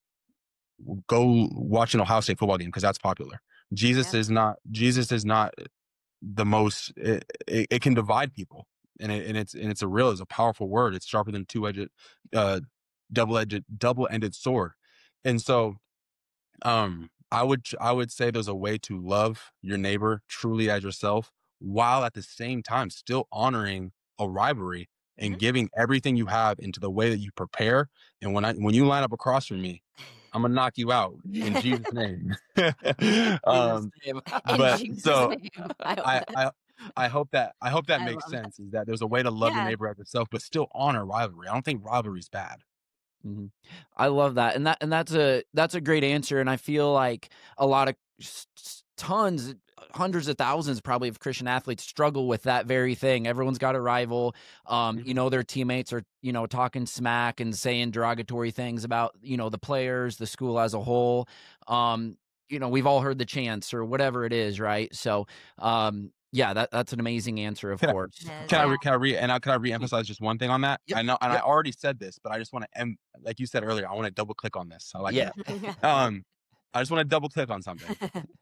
B: go watch an Ohio State football game because that's popular. Jesus
C: Yeah.
B: is not, Jesus is not the most, it, it, it can divide people. And it, and it's, and it's a real, it's a powerful word. It's sharper than two-edged, uh, double-edged, double-ended sword. And so, um, I would, I would say there's a way to love your neighbor truly as yourself while at the same time still honoring a rivalry and
C: Mhm.
B: giving everything you have into the way that you prepare. And when I, when you line up across from me, I'm gonna knock you out in Jesus' name. um,
C: In
B: but
C: Jesus'
B: so
C: name. I hope
B: I,
C: that-
B: I, I hope that, I hope that
C: I
B: makes
C: love that.
B: sense. Is that there's a way to love your
C: Yeah.
B: neighbor as yourself, but still honor rivalry. I don't think rivalry is bad.
A: Mm-hmm. I love that, and that and that's a that's a great answer. And I feel like a lot of s- s- tons, hundreds of thousands, probably of Christian athletes struggle with that very thing. Everyone's got a rival. Um, you know, their teammates are you know talking smack and saying derogatory things about you know the players, the school as a whole. Um, you know, we've all heard the chants or whatever it is, right? So, um, yeah, that that's an amazing answer, of
B: Can I-
A: course.
C: Yes.
B: Can I,
C: Yeah.
B: re, can I re, and I, can I reemphasize just one thing on that?
A: Yep,
B: I know, and
A: yep.
B: I already said this, but I just want to, em, like you said earlier, I want to double click on this. I like
A: Yeah.
B: that. Um, I just want to double click on something.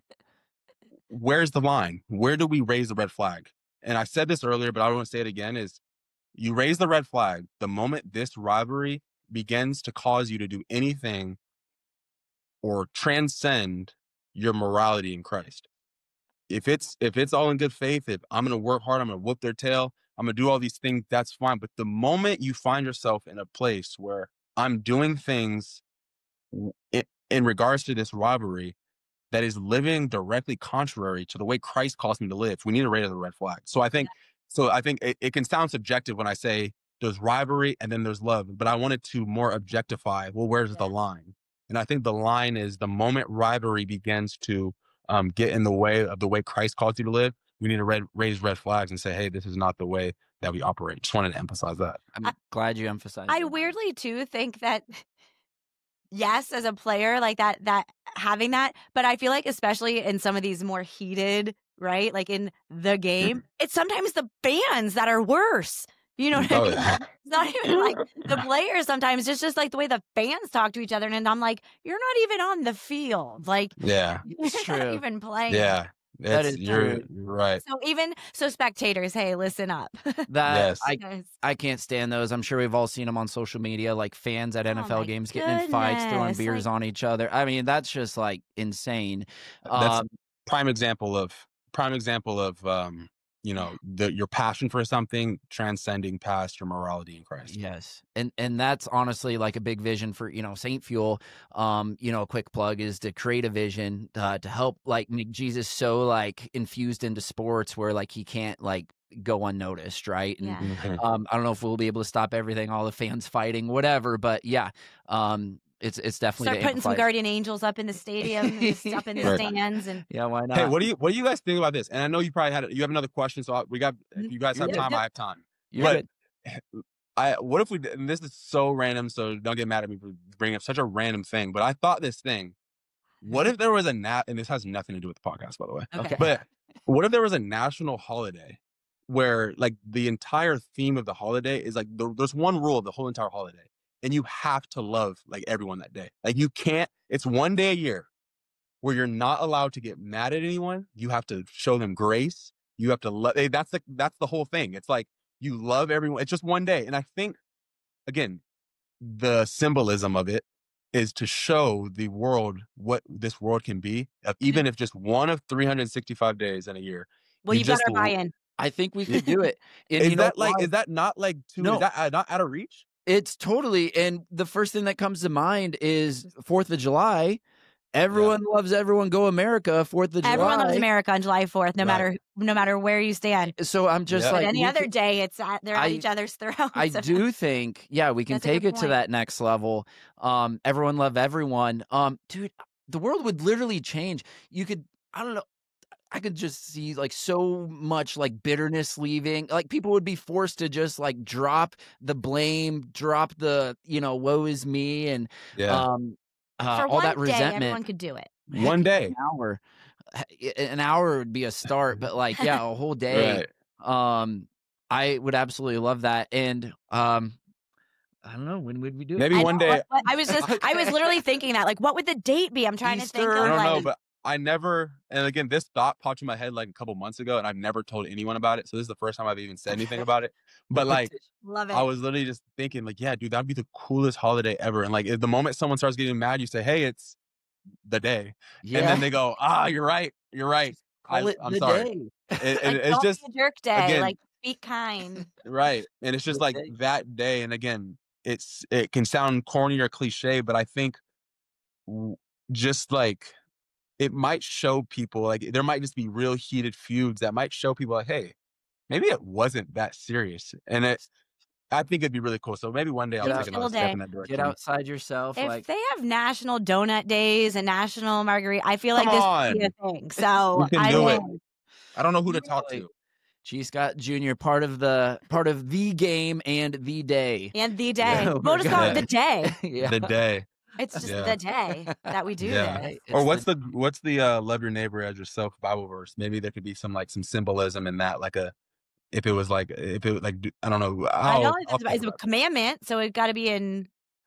B: Where's the line? Where do we raise the red flag? And I said this earlier, but I want to say it again, is you raise the red flag the moment this rivalry begins to cause you to do anything or transcend your morality in Christ. If it's, if it's all in good faith, if I'm going to work hard, I'm going to whoop their tail, I'm going to do all these things, that's fine. But the moment you find yourself in a place where I'm doing things in, in regards to this rivalry that is living directly contrary to the way Christ calls me to live, we need to raise the red flag. So I think, so I think it, it can sound subjective when I say there's rivalry and then there's love, but I wanted to more objectify, well, where's the
C: Yeah.
B: line? And I think the line is the moment rivalry begins to um, get in the way of the way Christ calls you to live, we need to red, raise red flags and say, hey, this is not the way that we operate. Just wanted to emphasize that.
A: I'm
C: I-
A: glad you emphasized.
C: I
A: that.
C: weirdly too think that yes, as a player, like that that having that, but I feel like especially in some of these more heated, right? Like in the game, it's sometimes the fans that are worse. You know what I
B: Oh,
C: mean?
B: yeah.
C: It's not even like the players sometimes, it's just like the way the fans talk to each other. And I'm like, you're not even on the field. Like
B: Yeah.
A: It's
C: you're not
A: true.
C: even playing.
B: Yeah.
A: That
B: It's,
A: is
B: you're,
A: true.
B: you're right.
C: So even so spectators, hey, listen up.
A: That
B: Yes.
A: I
C: Guys.
A: I can't stand those. I'm sure we've all seen them on social media, like fans at
C: Oh
A: N F L
C: my
A: games getting in fights, throwing
C: goodness,
A: beers
C: like-
A: on each other. I mean, that's just like insane.
B: That's
A: Um,
B: prime example of prime example of um you know the your passion for something transcending past your morality in Christ.
A: yes, and and that's honestly like a big vision for you know Saint Fuel. Um, you know, a quick plug is to create a vision uh, to help like make Jesus so like infused into sports where like he can't like go unnoticed, right? And
C: Yeah.
B: Mhm.
A: Um, I don't know if we'll be able to stop everything, all the fans fighting, whatever. But yeah, um, it's it's definitely
C: Start
A: to
C: putting some
A: amplify-
C: guardian angels up in the stadium, and just up in the
B: Right.
C: stands, and
A: Yeah, why not?
B: Hey, what do you what do you guys think about this? And I know you probably had you have another question, so I, we got if you guys
A: You're
B: have
A: good.
B: time, I have time.
A: You're
B: but
A: good.
B: I what if we did- and this is so random, so don't get mad at me for bringing up such a random thing. But I thought this thing. What if there was a nat and this has nothing to do with the podcast, by the way.
C: okay.
B: But what if there was a national holiday where like the entire theme of the holiday is like the, there's one rule of the whole entire holiday. and you have to love like everyone that day. Like you can't, it's one day a year where you're not allowed to get mad at anyone. You have to show them grace. You have to love, that's the, that's the whole thing. It's like, you love everyone. It's just one day. And I think, again, the symbolism of it is to show the world what this world can be, of even if just one of three hundred sixty-five days in a year.
C: Well,
B: you
C: you
B: just
C: better buy in.
A: I think we could do it. And
B: is
A: you know
B: that like,
A: why?
B: is that not like too,
A: No.
B: is that uh, not out of reach?
A: It's totally, and the first thing that comes to mind is fourth of July. Everyone yeah. loves everyone. Go America, fourth of July.
C: Everyone loves America on July fourth, no right. matter no matter where you stand.
A: So I'm just
B: yeah.
A: like
C: but any other
A: can,
C: day, it's at, they're at
A: I,
C: each other's throats.
A: I do think, yeah, we can
C: That's
A: take it
C: point.
A: to that next level. Um, everyone love everyone. Um, dude, the world would literally change. You could, I don't know. I could just see like so much like bitterness leaving. Like people would be forced to just like drop the blame, drop the, you know, woe is me, and
B: yeah.
A: um, uh,
C: For
A: all
C: one
A: that
C: day,
A: resentment.
C: everyone could do it.
B: One day,
A: an hour, an hour would be a start, but like yeah, a whole day. Right. Um, I would absolutely love that, and um. I don't know, when would we do it?
B: Maybe
C: I
B: one
C: know,
B: day.
C: what, what, I was just, I was literally thinking that, like, what would the date be? I'm trying
A: Easter,
C: to think. Of,
B: I don't
C: like,
B: know, but I never, and again, this thought popped in my head like a couple months ago, and I've never told anyone about it. So this is the first time I've even said anything about it. But like,
C: love it.
B: I was literally just thinking, like, yeah, dude, that'd be the coolest holiday ever. And like, if the moment someone starts getting mad, you say, hey, it's the day,
A: yeah.
B: and then they go, ah, you're right, you're right.
A: Call
B: I,
A: it
B: I'm
A: the
B: sorry.
A: Day.
B: It,
C: like,
B: it, it's
C: don't
B: just
C: be a jerk day.
B: again,
C: like, be kind.
B: Right, and it's just
A: The
B: like
A: day.
B: that day. And again, it's it can sound corny or cliche, but I think just like it might show people, like there might just be real heated feuds that might show people like, hey, maybe it wasn't that serious. And it, I think it'd be really cool. So maybe one day I'll
A: Get
B: take another
C: day.
B: step in that direction.
A: Get outside yourself.
C: If
A: like
C: they have National Donut Days and National Margarita, I feel like
B: Come
C: this
B: on.
C: would be a thing. So
B: We can
C: I
B: do
C: will.
B: it. I don't know who to talk to.
A: G. Scott Junior, part of the part of the game and the day.
C: And the day.
A: Yeah,
C: we'll just call it the day.
A: yeah.
B: The day.
C: It's just
B: Yeah.
C: the day that we do
B: Yeah.
C: this.
A: It's
B: Or what's
A: the,
B: the what's the uh love your neighbor as yourself Bible verse? Maybe there could be some like some symbolism in that, like a if it was like if it was like I don't know. I'll,
C: I know
B: I'll
C: it's, it's a commandment, so it got to be in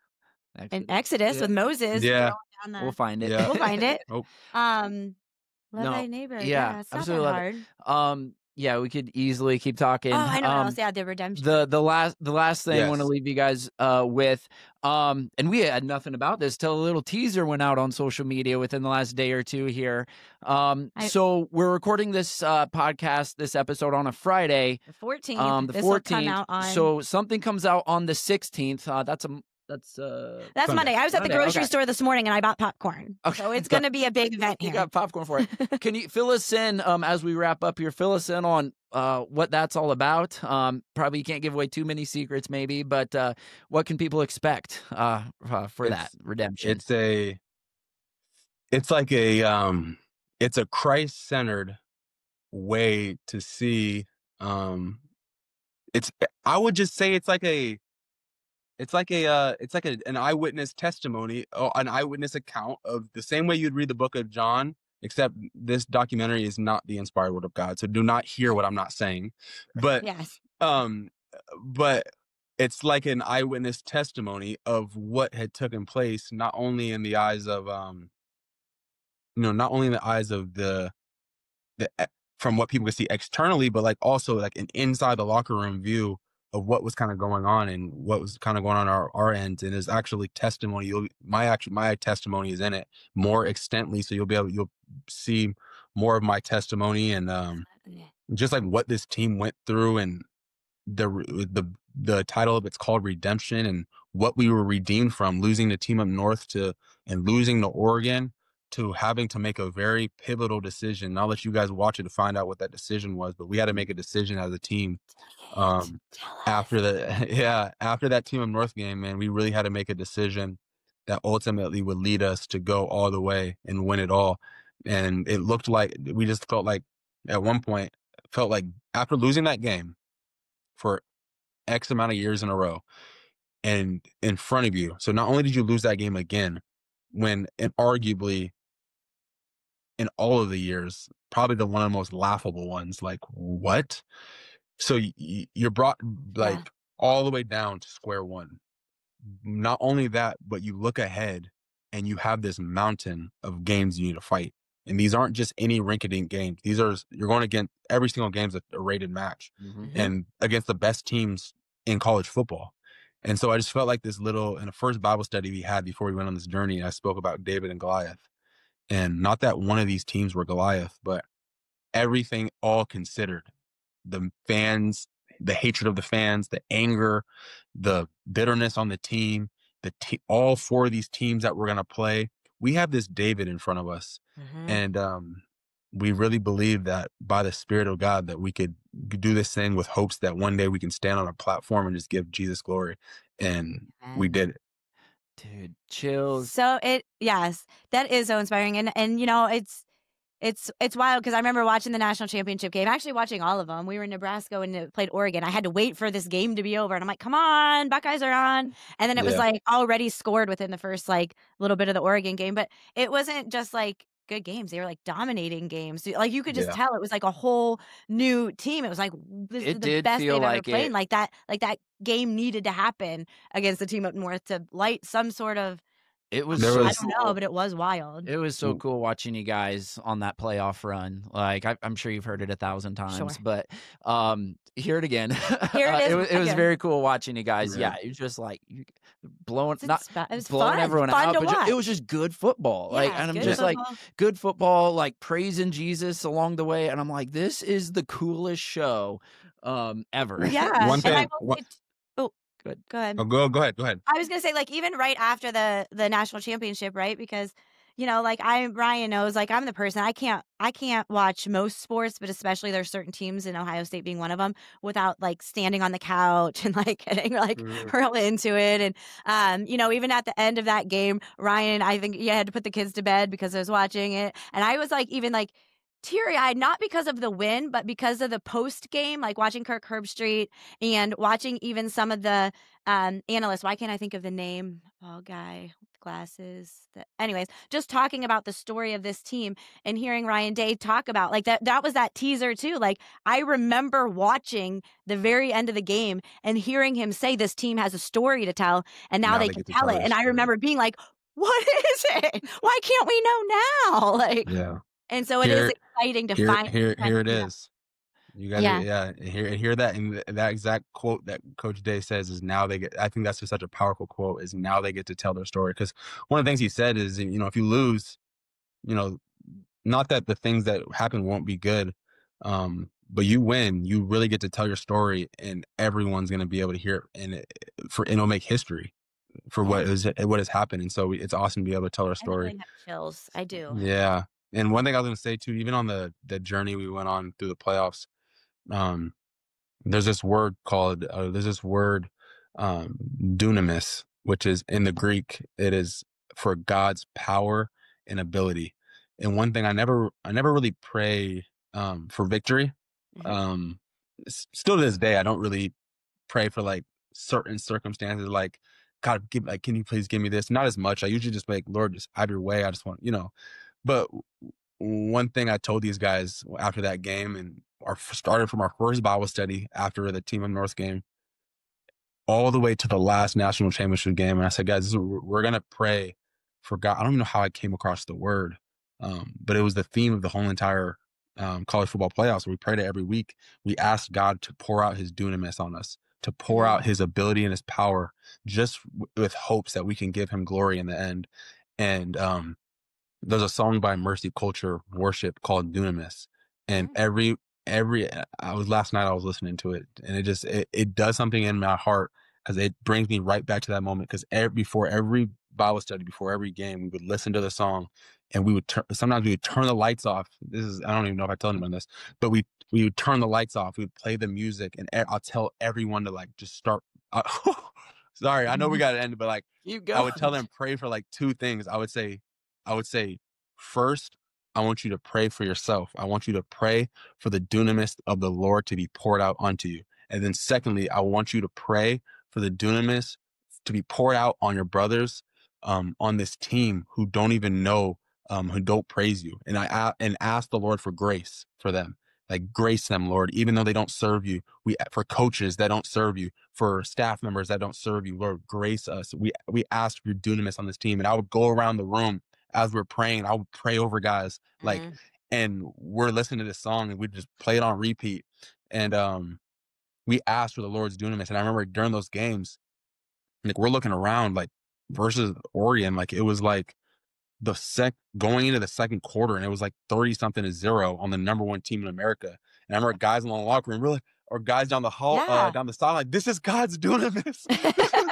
C: in Exodus
A: yeah.
C: with Moses.
B: Yeah.
C: Down the,
A: We'll find it.
B: Yeah.
C: we'll find it.
B: Oh.
C: Um, love
A: No,
C: thy neighbor.
A: yeah,
C: Yeah, it's not that
A: absolutely love
C: hard.
A: Um, yeah, we could easily keep talking.
C: Oh, I know what
A: um,
C: else. Yeah, the redemption.
A: The the last the last thing I want to
B: Yes.
A: leave you guys uh, with, um, and we had nothing about this till a little teaser went out on social media within the last day or two here. Um,
C: I-
A: so we're recording this uh, podcast, this episode on a Friday,
C: the fourteenth.
A: um, the
C: this will come
A: fourteenth.
C: out on.
A: So something comes out on the sixteenth. Uh, that's a that's uh
C: That's
B: Sunday.
C: Monday. I was at the
A: Monday,
C: grocery
A: okay.
C: store this morning and I bought popcorn.
A: Okay.
C: So it's going to be a big event
A: You
C: here.
A: got popcorn for it. Can you fill us in um, as we wrap up here? Fill us in on uh, what that's all about. Um, probably you can't give away too many secrets, maybe, but uh, what can people expect uh, uh, for
B: It's-
A: that redemption?
B: It's a it's like a um it's a Christ-centered way to see um it's I would just say it's like a it's like a uh it's like a, an eyewitness testimony, or an eyewitness account of the same way you'd read the book of John, except this documentary is not the inspired word of God. So do not hear what I'm not saying. But
C: Yes.
B: um but it's like an eyewitness testimony of what had taken place, not only in the eyes of um you know not only in the eyes of the the e- from what people could see externally, but like also like an inside the locker room view of what was kind of going on and what was kind of going on our, our end. And there's actually testimony. You'll, my actual my testimony is in it more extently, so you'll be able you'll see more of my testimony and um just like what this team went through, and the the the title of it's called Redemption, and what we were redeemed from, losing the team up north to and losing to Oregon, to having to make a very pivotal decision. I'll let you guys watch it to find out what that decision was, but we had to make a decision as a team. Um, after the yeah, after that team up north game, man, we really had to make a decision that ultimately would lead us to go all the way and win it all. And it looked like we just felt like at one point felt like after losing that game for X amount of years in a row and in front of you. So not only did you lose that game again, when and arguably in all of the years, probably the one of the most laughable ones, like what? So y- y- you're brought like
C: Yeah.
B: all the way down to square one. not only that, but you look ahead and you have this mountain of games you need to fight. And these aren't just any rink-a-dink games. These are, you're going against every single game's a, a rated match
A: Mhm.
B: and against the best teams in college football. And so I just felt like this little, in the first Bible study we had before we went on this journey, I spoke about David and Goliath. And not that one of these teams were Goliath, but everything all considered, the fans, the hatred of the fans, the anger, the bitterness on the team, the te- all four of these teams that we're going to play, we have this David in front of us.
C: Mhm.
B: And um, we really believe that by the Spirit of God that we could do this thing with hopes that one day we can stand on a platform and just give Jesus glory. And we
C: Amen.
B: did it.
A: Dude, chills.
C: So it, yes, that is so inspiring. And, and, you know, it's, It's it's wild because I remember watching the national championship game, actually watching all of them. We were in Nebraska when it played Oregon. I had to wait for this game to be over. And I'm like, come on, Buckeyes are on. And then it was
B: Yeah.
C: like already scored within the first like little bit of the Oregon game. But it wasn't just like good games. They were like dominating games. Like you could just
B: Yeah.
C: tell it was like a whole new team. It was like this
A: It
C: is the
A: did
C: best
A: feel
C: they've ever
A: like
C: played.
A: it.
C: Like that, like that game needed to happen against the team up north to light some sort of
A: It was
B: There
A: so
C: I
B: was-
C: don't know, but it was wild.
A: It was so
B: Mm.
A: cool watching you guys on that playoff run. Like I, I'm sure you've heard it a thousand times,
C: Sure.
A: but um, hear it again.
C: Here it
A: Uh,
C: is
A: it was, it was
C: again.
A: very cool watching you guys.
B: Yeah.
A: Yeah, it was just like you, blowing,
C: It's
A: not
C: inspi- it was
A: blowing
C: fun.
A: everyone
C: fun
A: out,
C: to
A: but ju-
C: watch.
A: it was just good football. like,
C: Yeah,
A: and I'm
C: good
A: just like
C: football.
A: good football, like praising Jesus along the way, and I'm like, this is the coolest show um ever.
C: Yeah.
B: One
C: and I
B: thing-
C: will
B: one-
C: say t- oh,
A: Good.
C: Go ahead.
B: Oh, go, go ahead. Go ahead.
C: I was gonna say, like, even right after the the national championship, right? Because, you know, like I Ryan knows, like I'm the person I can't I can't watch most sports, but especially there's certain teams in Ohio State being one of them without like standing on the couch and like getting like
B: Mhm.
C: real into it. And um, you know, even at the end of that game, Ryan, I think you had to put the kids to bed because I was watching it, and I was like, even like teary eyed, not because of the win, but because of the post game, like watching Kirk Herbstreit and watching even some of the um, analysts. Why can't I think of the name? Oh, guy with glasses. That, anyways, just talking about the story of this team and hearing Ryan Day talk about like that. That was that teaser too. Like I remember watching the very end of the game and hearing him say this team has a story to tell, and now,
B: Now
C: they,
B: they
C: can
B: get to
C: tell
B: tell
C: it.
B: their
C: And I
B: story.
C: remember being like, "What is it? Why can't we know now?" Like,
B: Yeah.
C: and so it is
B: Here-
C: exciting to
B: Here,
C: find.
B: here, here it
C: find out.
B: is. You gotta,
C: Yeah.
B: yeah, hear, hear that, and th- that exact quote that Coach Day says is now they get. I think that's just such a powerful quote. Is now they get to tell their story, because one of the things he said is, you know, if you lose, you know, not that the things that happen won't be good, um, but you win, you really get to tell your story, and everyone's gonna be able to hear it, and it, for and it'll make history for what is what has happened, and so it's awesome to be able to tell our
C: I
B: story.
C: really have chills. I do.
B: Yeah. And one thing I was going to say too, even on the, the journey we went on through the playoffs, um, there's this word called, uh, there's this word, um, dunamis, which is in the Greek, it is for God's power and ability. And one thing I never, I never really pray, um, for victory.
C: Mhm.
B: Um, s- still to this day, I don't really pray for like certain circumstances, like, God, give, like, can you please give me this? Not as much. I usually just like, Lord, just have your way. I just want, you know, but one thing I told these guys after that game, and our started from our first Bible study after the Team of North game, all the way to the last national championship game, and I said, guys, this is, we're gonna pray for God. I don't even know how I came across the word, um, but it was the theme of the whole entire um, college football playoffs. We prayed it every week. We asked God to pour out His dunamis on us, to pour out His ability and His power, just w- with hopes that we can give Him glory in the end. And um, there's a song by Mercy Culture Worship called Dunamis, and every every I was last night I was listening to it, and it just it, it does something in my heart, because it brings me right back to that moment. Because every, before every Bible study, before every game, we would listen to the song, and we would turn. Sometimes we would turn the lights off. This is I don't even know if I tell anyone this, but we we would turn the lights off. We would play the music, and e- I'll tell everyone to like just start. Uh, sorry, I know we got to end, but like.
A: You
B: I would tell them pray for like two things. I would say, I would say, first, I want you to pray for yourself. I want you to pray for the dunamis of the Lord to be poured out onto you. And then secondly, I want you to pray for the dunamis to be poured out on your brothers, um, on this team who don't even know, um, who don't praise you. And I and ask the Lord for grace for them. like grace them, Lord, even though they don't serve you. We, for coaches that don't serve you, for staff members that don't serve you, Lord, grace us. We, we ask for your dunamis on this team. And I would go around the room as we're praying. I would pray over guys, like,
C: Mhm.
B: and we're listening to this song and we just play it on repeat. And, um, we asked for the Lord's dunamis. And I remember during those games, like we're looking around, like versus Oregon, like it was like the sec going into the second quarter, and it was like thirty something to zero on the number one team in America. And I remember guys in the locker room, really, or guys down the hall, uh,
C: Yeah.
B: down the sideline, this is God's dunamis. This is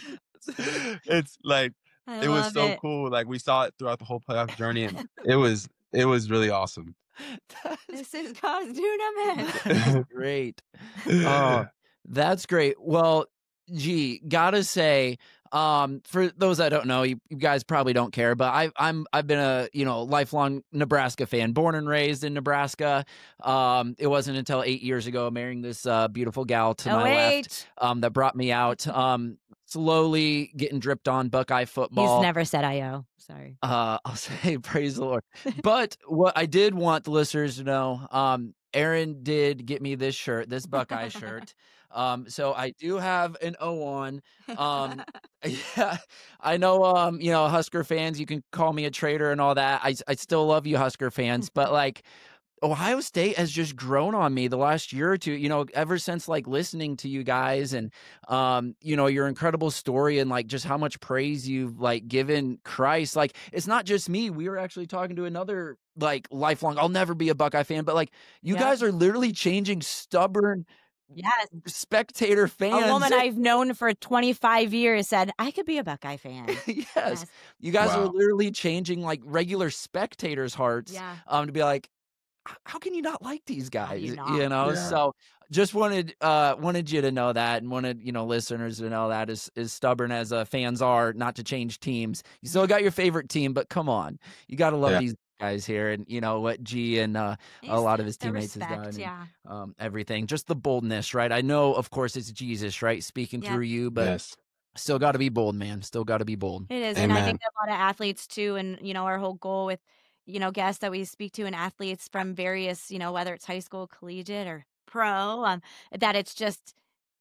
B: God's- It's like
C: I
B: it was
C: love
B: so
C: it.
B: cool. Like we saw it throughout the whole playoff journey, and it was it was really awesome.
C: This is God's dunamis.
A: That's great. Oh, that's great. Well, gee, gotta say, um, for those that don't know, you, you guys probably don't care, but I, I'm I've been a you know lifelong Nebraska fan, born and raised in Nebraska. Um, it wasn't until eight years ago, marrying this uh, beautiful gal to
C: Oh,
A: my
C: wait.
A: left, um, that brought me out. Um, slowly getting dripped on Buckeye football.
C: He's never said I O. Sorry.
A: Uh, I'll say praise the Lord. But what I did want the listeners to know, um, Aaron did get me this shirt, this Buckeye shirt. Um, so I do have an O on. Um, yeah, I know, um, you know, Husker fans, you can call me a traitor and all that. I, I still love you, Husker fans, but like, Ohio State has just grown on me the last year or two, you know, ever since like listening to you guys and, um, you know, your incredible story and like just how much praise you've like given Christ. Like, it's not just me. We were actually talking to another like lifelong, I'll never be a Buckeye fan, but like you
C: Yeah.
A: guys are literally changing stubborn
C: Yes.
A: spectator fans.
C: A woman I've known for twenty-five years said, I could be a Buckeye fan.
A: yes.
C: Yes.
A: You guys are
B: Wow.
A: literally changing like regular spectators' hearts
C: Yeah.
A: um, to be like, "H- how can you not like these
C: How do
A: guys?
C: you
A: You
C: not?
A: know,
B: Yeah.
A: so just wanted uh wanted you to know that and wanted, you know, listeners to know that as, as stubborn as uh, fans are not to change teams. You still got your favorite team, but come on. You got to love
B: Yeah.
A: these guys here and, you know, what G and uh, a lot of his
C: The
A: teammates has
C: respect,
A: done. and,
C: yeah.
A: um, everything. Just the boldness, right? I know, of course, it's Jesus, right? Speaking
C: Yeah.
A: through you, but
B: Yes.
A: still got to be bold, man. Still got to be bold.
C: It is. And I
B: Amen.
C: think that a lot of athletes too, and you know, our whole goal with, you know, guests that we speak to and athletes from various, you know, whether it's high school, collegiate, or pro, um, that it's just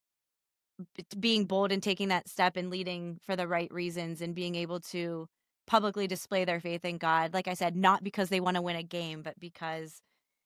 C: b- being bold and taking that step and leading for the right reasons and being able to publicly display their faith in God. Like I said, not because they want to win a game, but because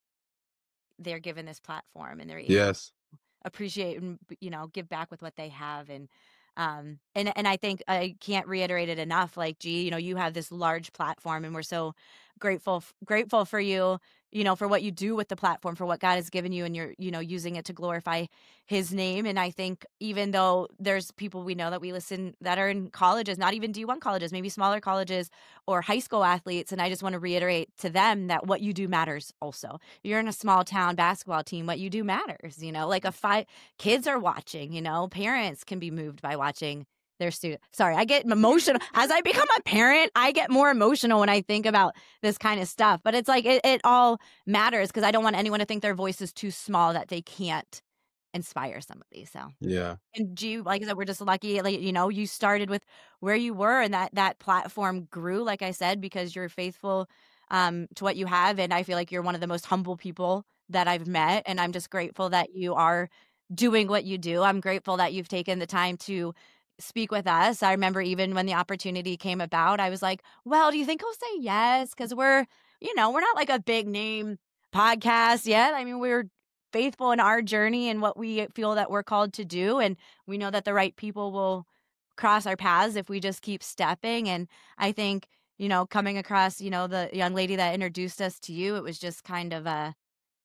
C: they're given this platform and they're able
B: Yes.
C: to appreciate and, you know, give back with what they have. And um and and I think I can't reiterate it enough. Like, gee, you know, you have this large platform and we're so grateful f- grateful for you, you know, for what you do with the platform, for what God has given you, and you're, you know, using it to glorify his name. And I think even though there's people we know that we listen that are in colleges, not even D one colleges, maybe smaller colleges or high school athletes, and I just want to reiterate to them that what you do matters also. You're in a small town basketball team, what you do matters, you know, like a five kids are watching, you know, parents can be moved by watching their student. Sorry, I get emotional as I become a parent. I get more emotional when I think about this kind of stuff, but it's like, it, it all matters because I don't want anyone to think their voice is too small that they can't inspire somebody. So,
B: Yeah.
C: and G, like I said, we're just lucky, like, you know, you started with where you were and that, that platform grew, like I said, because you're faithful um, to what you have. And I feel like you're one of the most humble people that I've met. And I'm just grateful that you are doing what you do. I'm grateful that you've taken the time to speak with us. I remember even when the opportunity came about, I was like, well, do you think he'll say yes? Because we're, you know, we're not like a big name podcast yet. I mean, we're faithful in our journey and what we feel that we're called to do. And we know that the right people will cross our paths if we just keep stepping. And I think, you know, coming across, you know, the young lady that introduced us to you, it was just kind of a,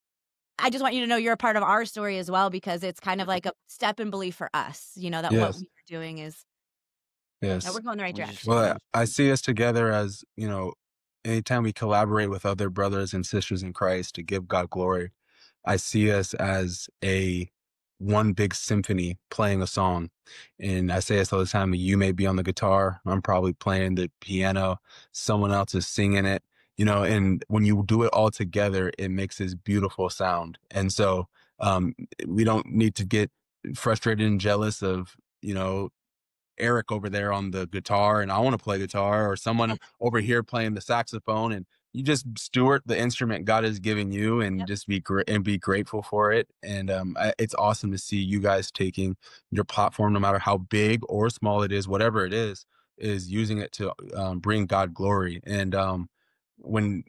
C: I just want you to know you're a part of our story as well, because it's kind of like a step in belief for us, you know, that what
B: Yes.
C: we are doing is,
B: Yes.
C: that we're going the right
A: We just-
C: direction.
B: Well, I I see us together as, you know, anytime we collaborate with other brothers and sisters in Christ to give God glory, I see us as a one big symphony playing a song. And I say this all the time, you may be on the guitar, I'm probably playing the piano, someone else is singing it, you know, and when you do it all together, it makes this beautiful sound. And so um, we don't need to get frustrated and jealous of, you know, Eric over there on the guitar and I want to play guitar, or someone over here playing the saxophone. And, you just steward the instrument God has given you and
C: Yep.
B: just be great and be grateful for it. And um, I, it's awesome to see you guys taking your platform, no matter how big or small it is, whatever it is, is using it to um, bring God glory. And um, when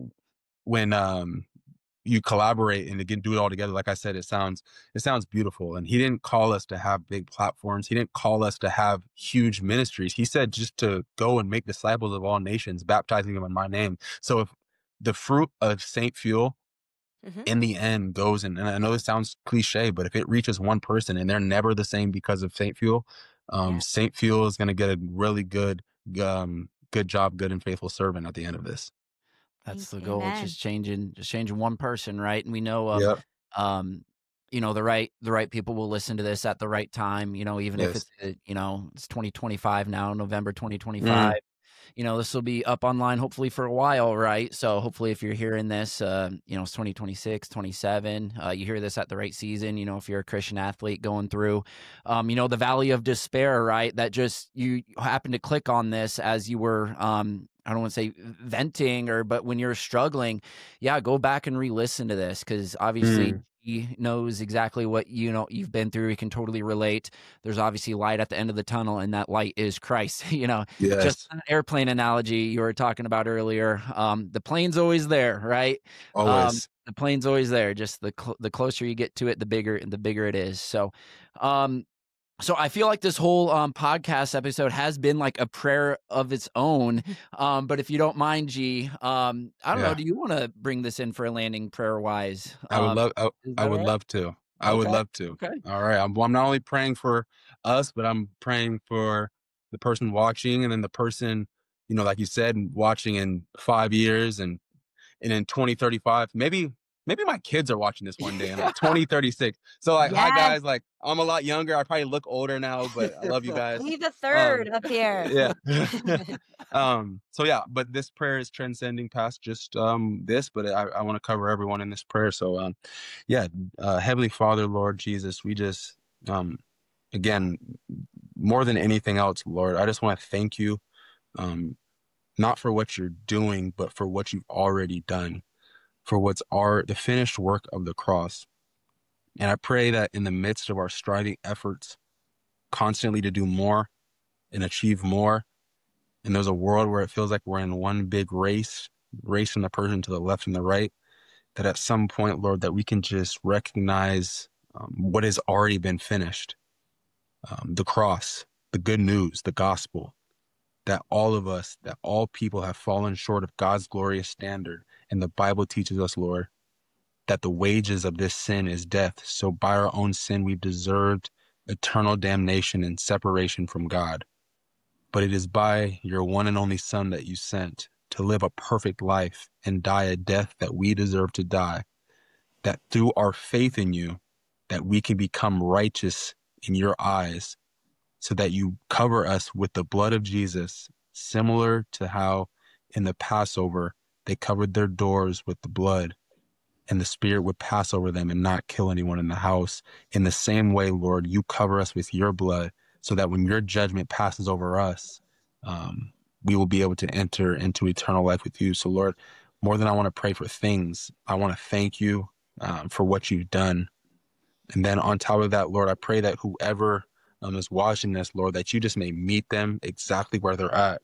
B: when um, you collaborate and again do it all together, like I said, it sounds it sounds beautiful. And he didn't call us to have big platforms. He didn't call us to have huge ministries. He said just to go and make disciples of all nations, baptizing them in my name. So if the fruit of Saint Fuel
C: Mhm.
B: in the end goes, and, and I know this sounds cliche, but if it reaches one person and they're never the same because of Saint Fuel, um,
C: Yeah.
B: Saint Fuel is going to get a really good, um, good job, good and faithful servant at the end of this.
A: That's the
C: Thank-
A: goal. It's
C: Amen.
A: just changing, just changing one person, right? And we know, um,
B: Yep.
A: um, you know, the right, the right people will listen to this at the right time. You know, even if
B: Yes.
A: it's, uh, you know, it's twenty twenty-five now, November twenty
B: Mm.
A: twenty-five. You know, this will be up online hopefully for a while, right? So hopefully if you're hearing this, uh, you know, it's twenty twenty-six, twenty-seven, uh, you hear this at the right season, you know, if you're a Christian athlete going through, um, you know, the valley of despair, right? That just, you happen to click on this as you were, um, I don't want to say venting or, but when you're struggling, yeah, go back and re-listen to this. Cause obviously
B: Mm.
A: he knows exactly what, you know, you've been through. He can totally relate. There's obviously light at the end of the tunnel, and that light is Christ. You know,
B: Yes.
A: just an airplane analogy you were talking about earlier. Um, the plane's always there, right? Um,
B: Always.
A: the plane's always there. Just the cl- the closer you get to it, the bigger the bigger it is. So, um, so I feel like this whole um, podcast episode has been like a prayer of its own. Um, but if you don't mind, G, um, I don't
B: Yeah.
A: know. Do you want to bring this in for a landing prayer wise?
B: I would
A: Um,
B: love, I,
A: is
B: I
A: that
B: would
A: all right?
B: love to. I would
A: Okay.
B: love to.
A: Okay.
B: All right. I'm, I'm not only praying for us, but I'm praying for the person watching, and then the person, you know, like you said, watching in five years and, and in twenty thirty-five, maybe, maybe my kids are watching this one day in like twenty thirty-six. So like, hi
C: Yes.
B: guys, like I'm a lot younger. I probably look older now, but I love you guys.
C: Leave the
B: Um,
C: third up here.
B: yeah. um, so yeah, but this prayer is transcending past just um this, but I, I want to cover everyone in this prayer. So um yeah, uh, Heavenly Father, Lord Jesus, we just um again, more than anything else, Lord, I just want to thank you, um, not for what you're doing, but for what you've already done, for what's our the finished work of the cross. And I pray that in the midst of our striving efforts constantly to do more and achieve more, and there's a world where it feels like we're in one big race, racing the person to the left and the right, that at some point, Lord, that we can just recognize um, what has already been finished. Um, the cross, the good news, the gospel, that all of us, that all people have fallen short of God's glorious standard. And the Bible teaches us, Lord, that the wages of this sin is death. So by our own sin, we've deserved eternal damnation and separation from God. But it is by your one and only Son that you sent to live a perfect life and die a death that we deserve to die, that through our faith in you, that we can become righteous in your eyes, so that you cover us with the blood of Jesus, similar to how in the Passover they covered their doors with the blood, and the Spirit would pass over them and not kill anyone in the house. In the same way, Lord, you cover us with your blood, so that when your judgment passes over us, um, we will be able to enter into eternal life with you. So, Lord, more than I want to pray for things, I want to thank you um, for what you've done. And then on top of that, Lord, I pray that whoever um, is watching this, Lord, that you just may meet them exactly where they're at.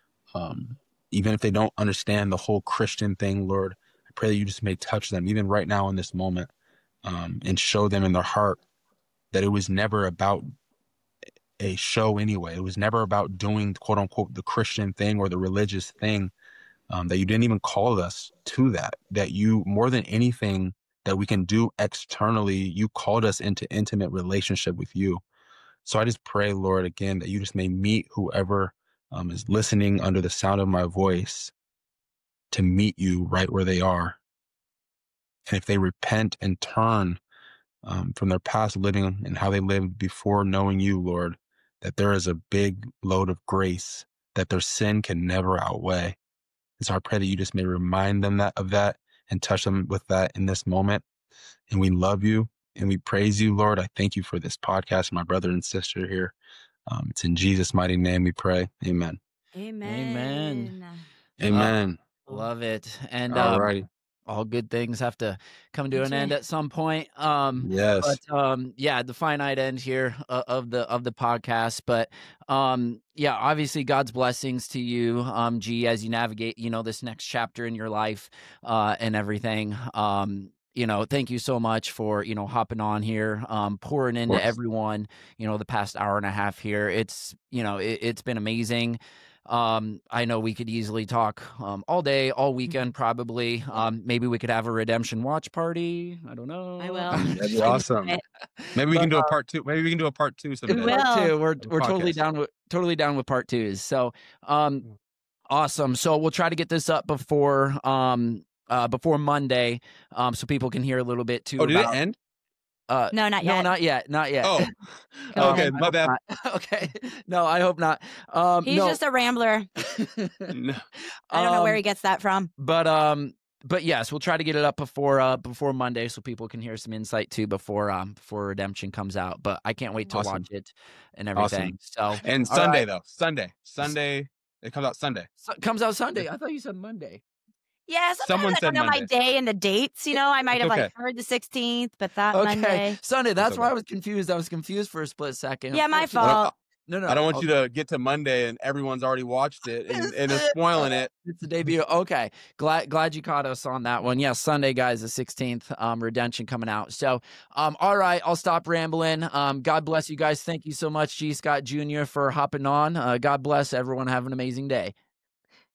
B: Um, even if they don't understand the whole Christian thing, Lord, I pray that you just may touch them even right now in this moment, um, and show them in their heart that it was never about a show anyway. It was never about doing, quote unquote, the Christian thing or the religious thing, um, that you didn't even call us to that, that you, more than anything that we can do externally, you called us into intimate relationship with you. So I just pray, Lord, again, that you just may meet whoever um, is listening under the sound of my voice, to meet you right where they are. And if they repent and turn um, from their past living and how they lived before knowing you, Lord, that there is a big load of grace that their sin can never outweigh. And so I pray that you just may remind them that of that and touch them with that in this moment. And we love you and we praise you, Lord. I thank you for this podcast, my brother and sister here. Um, it's in Jesus' mighty name we pray. Amen.
C: Amen.
A: Amen. Uh,
B: Amen.
A: Love it. And
B: All
A: um,
B: righty.
A: all good things have to come to
C: That's
A: an end
C: right.
A: at some point. Um,
B: Yes.
A: but um, yeah, the finite end here uh, of the of the podcast. But um, yeah, obviously God's blessings to you, um, G, as you navigate, you know, this next chapter in your life uh, and everything. Um, you know, thank you so much for, you know, hopping on here, um, pouring into
B: course.
A: everyone, you know, the past hour and a half here. It's, you know, it, it's been amazing. Um, I know we could easily talk um, all day, all weekend, probably. Um, maybe we could have a redemption watch party. I don't know.
C: I will.
B: That'd be
C: I
B: awesome.
C: do it.
B: Maybe we
A: But,
B: can do a
A: uh,
B: part two. Maybe we can do a part two someday.
C: will.
A: part two. We're
B: the
A: we're totally
B: podcast.
A: down with totally down with part twos. So, um, awesome. So we'll try to get this up before um uh before Monday, um, so people can hear a little bit too.
B: Oh, did
A: about,
B: it end?
A: Uh,
C: No, not
A: no,
C: yet.
A: not yet, not yet.
B: Oh,
C: Go
B: okay.
C: ahead.
B: My bad.
A: Not. Okay, no, I hope not. Um,
C: He's
A: no.
C: just a rambler.
B: No.
C: I don't know where
A: Um,
C: he gets that from.
A: But um, but yes, we'll try to get it up before uh before Monday, so people can hear some insight too before um before Redemption comes out. But I can't wait to
B: Awesome.
A: watch it and everything. So
B: And
A: all
B: Sunday
A: right.
B: though. Sunday. Sunday. It comes out Sunday.
A: So, comes out Sunday. I thought you said Monday.
C: Yeah, sometimes
B: Someone
C: I
B: said
C: don't know my
B: Monday.
C: day and the dates. You know, I might
B: It's
C: have
B: okay.
C: like heard the sixteenth, but that
A: Okay,
C: Monday.
A: Sunday. That's
B: It's
A: why I
B: okay.
A: was confused. I was confused for a split second.
C: Yeah, my
A: Unfortunately-
C: fault.
A: No, no.
B: I don't want
A: okay.
B: you to get to Monday and everyone's already watched it and, and is spoiling it.
A: It's the debut. Okay, glad glad you caught us on that one. Yeah, Sunday, guys, the sixteenth. Um, Redemption coming out. So, um, all right, I'll stop rambling. Um, God bless you guys. Thank you so much, G. Scott Junior, for hopping on. Uh, God bless everyone. Have an amazing day.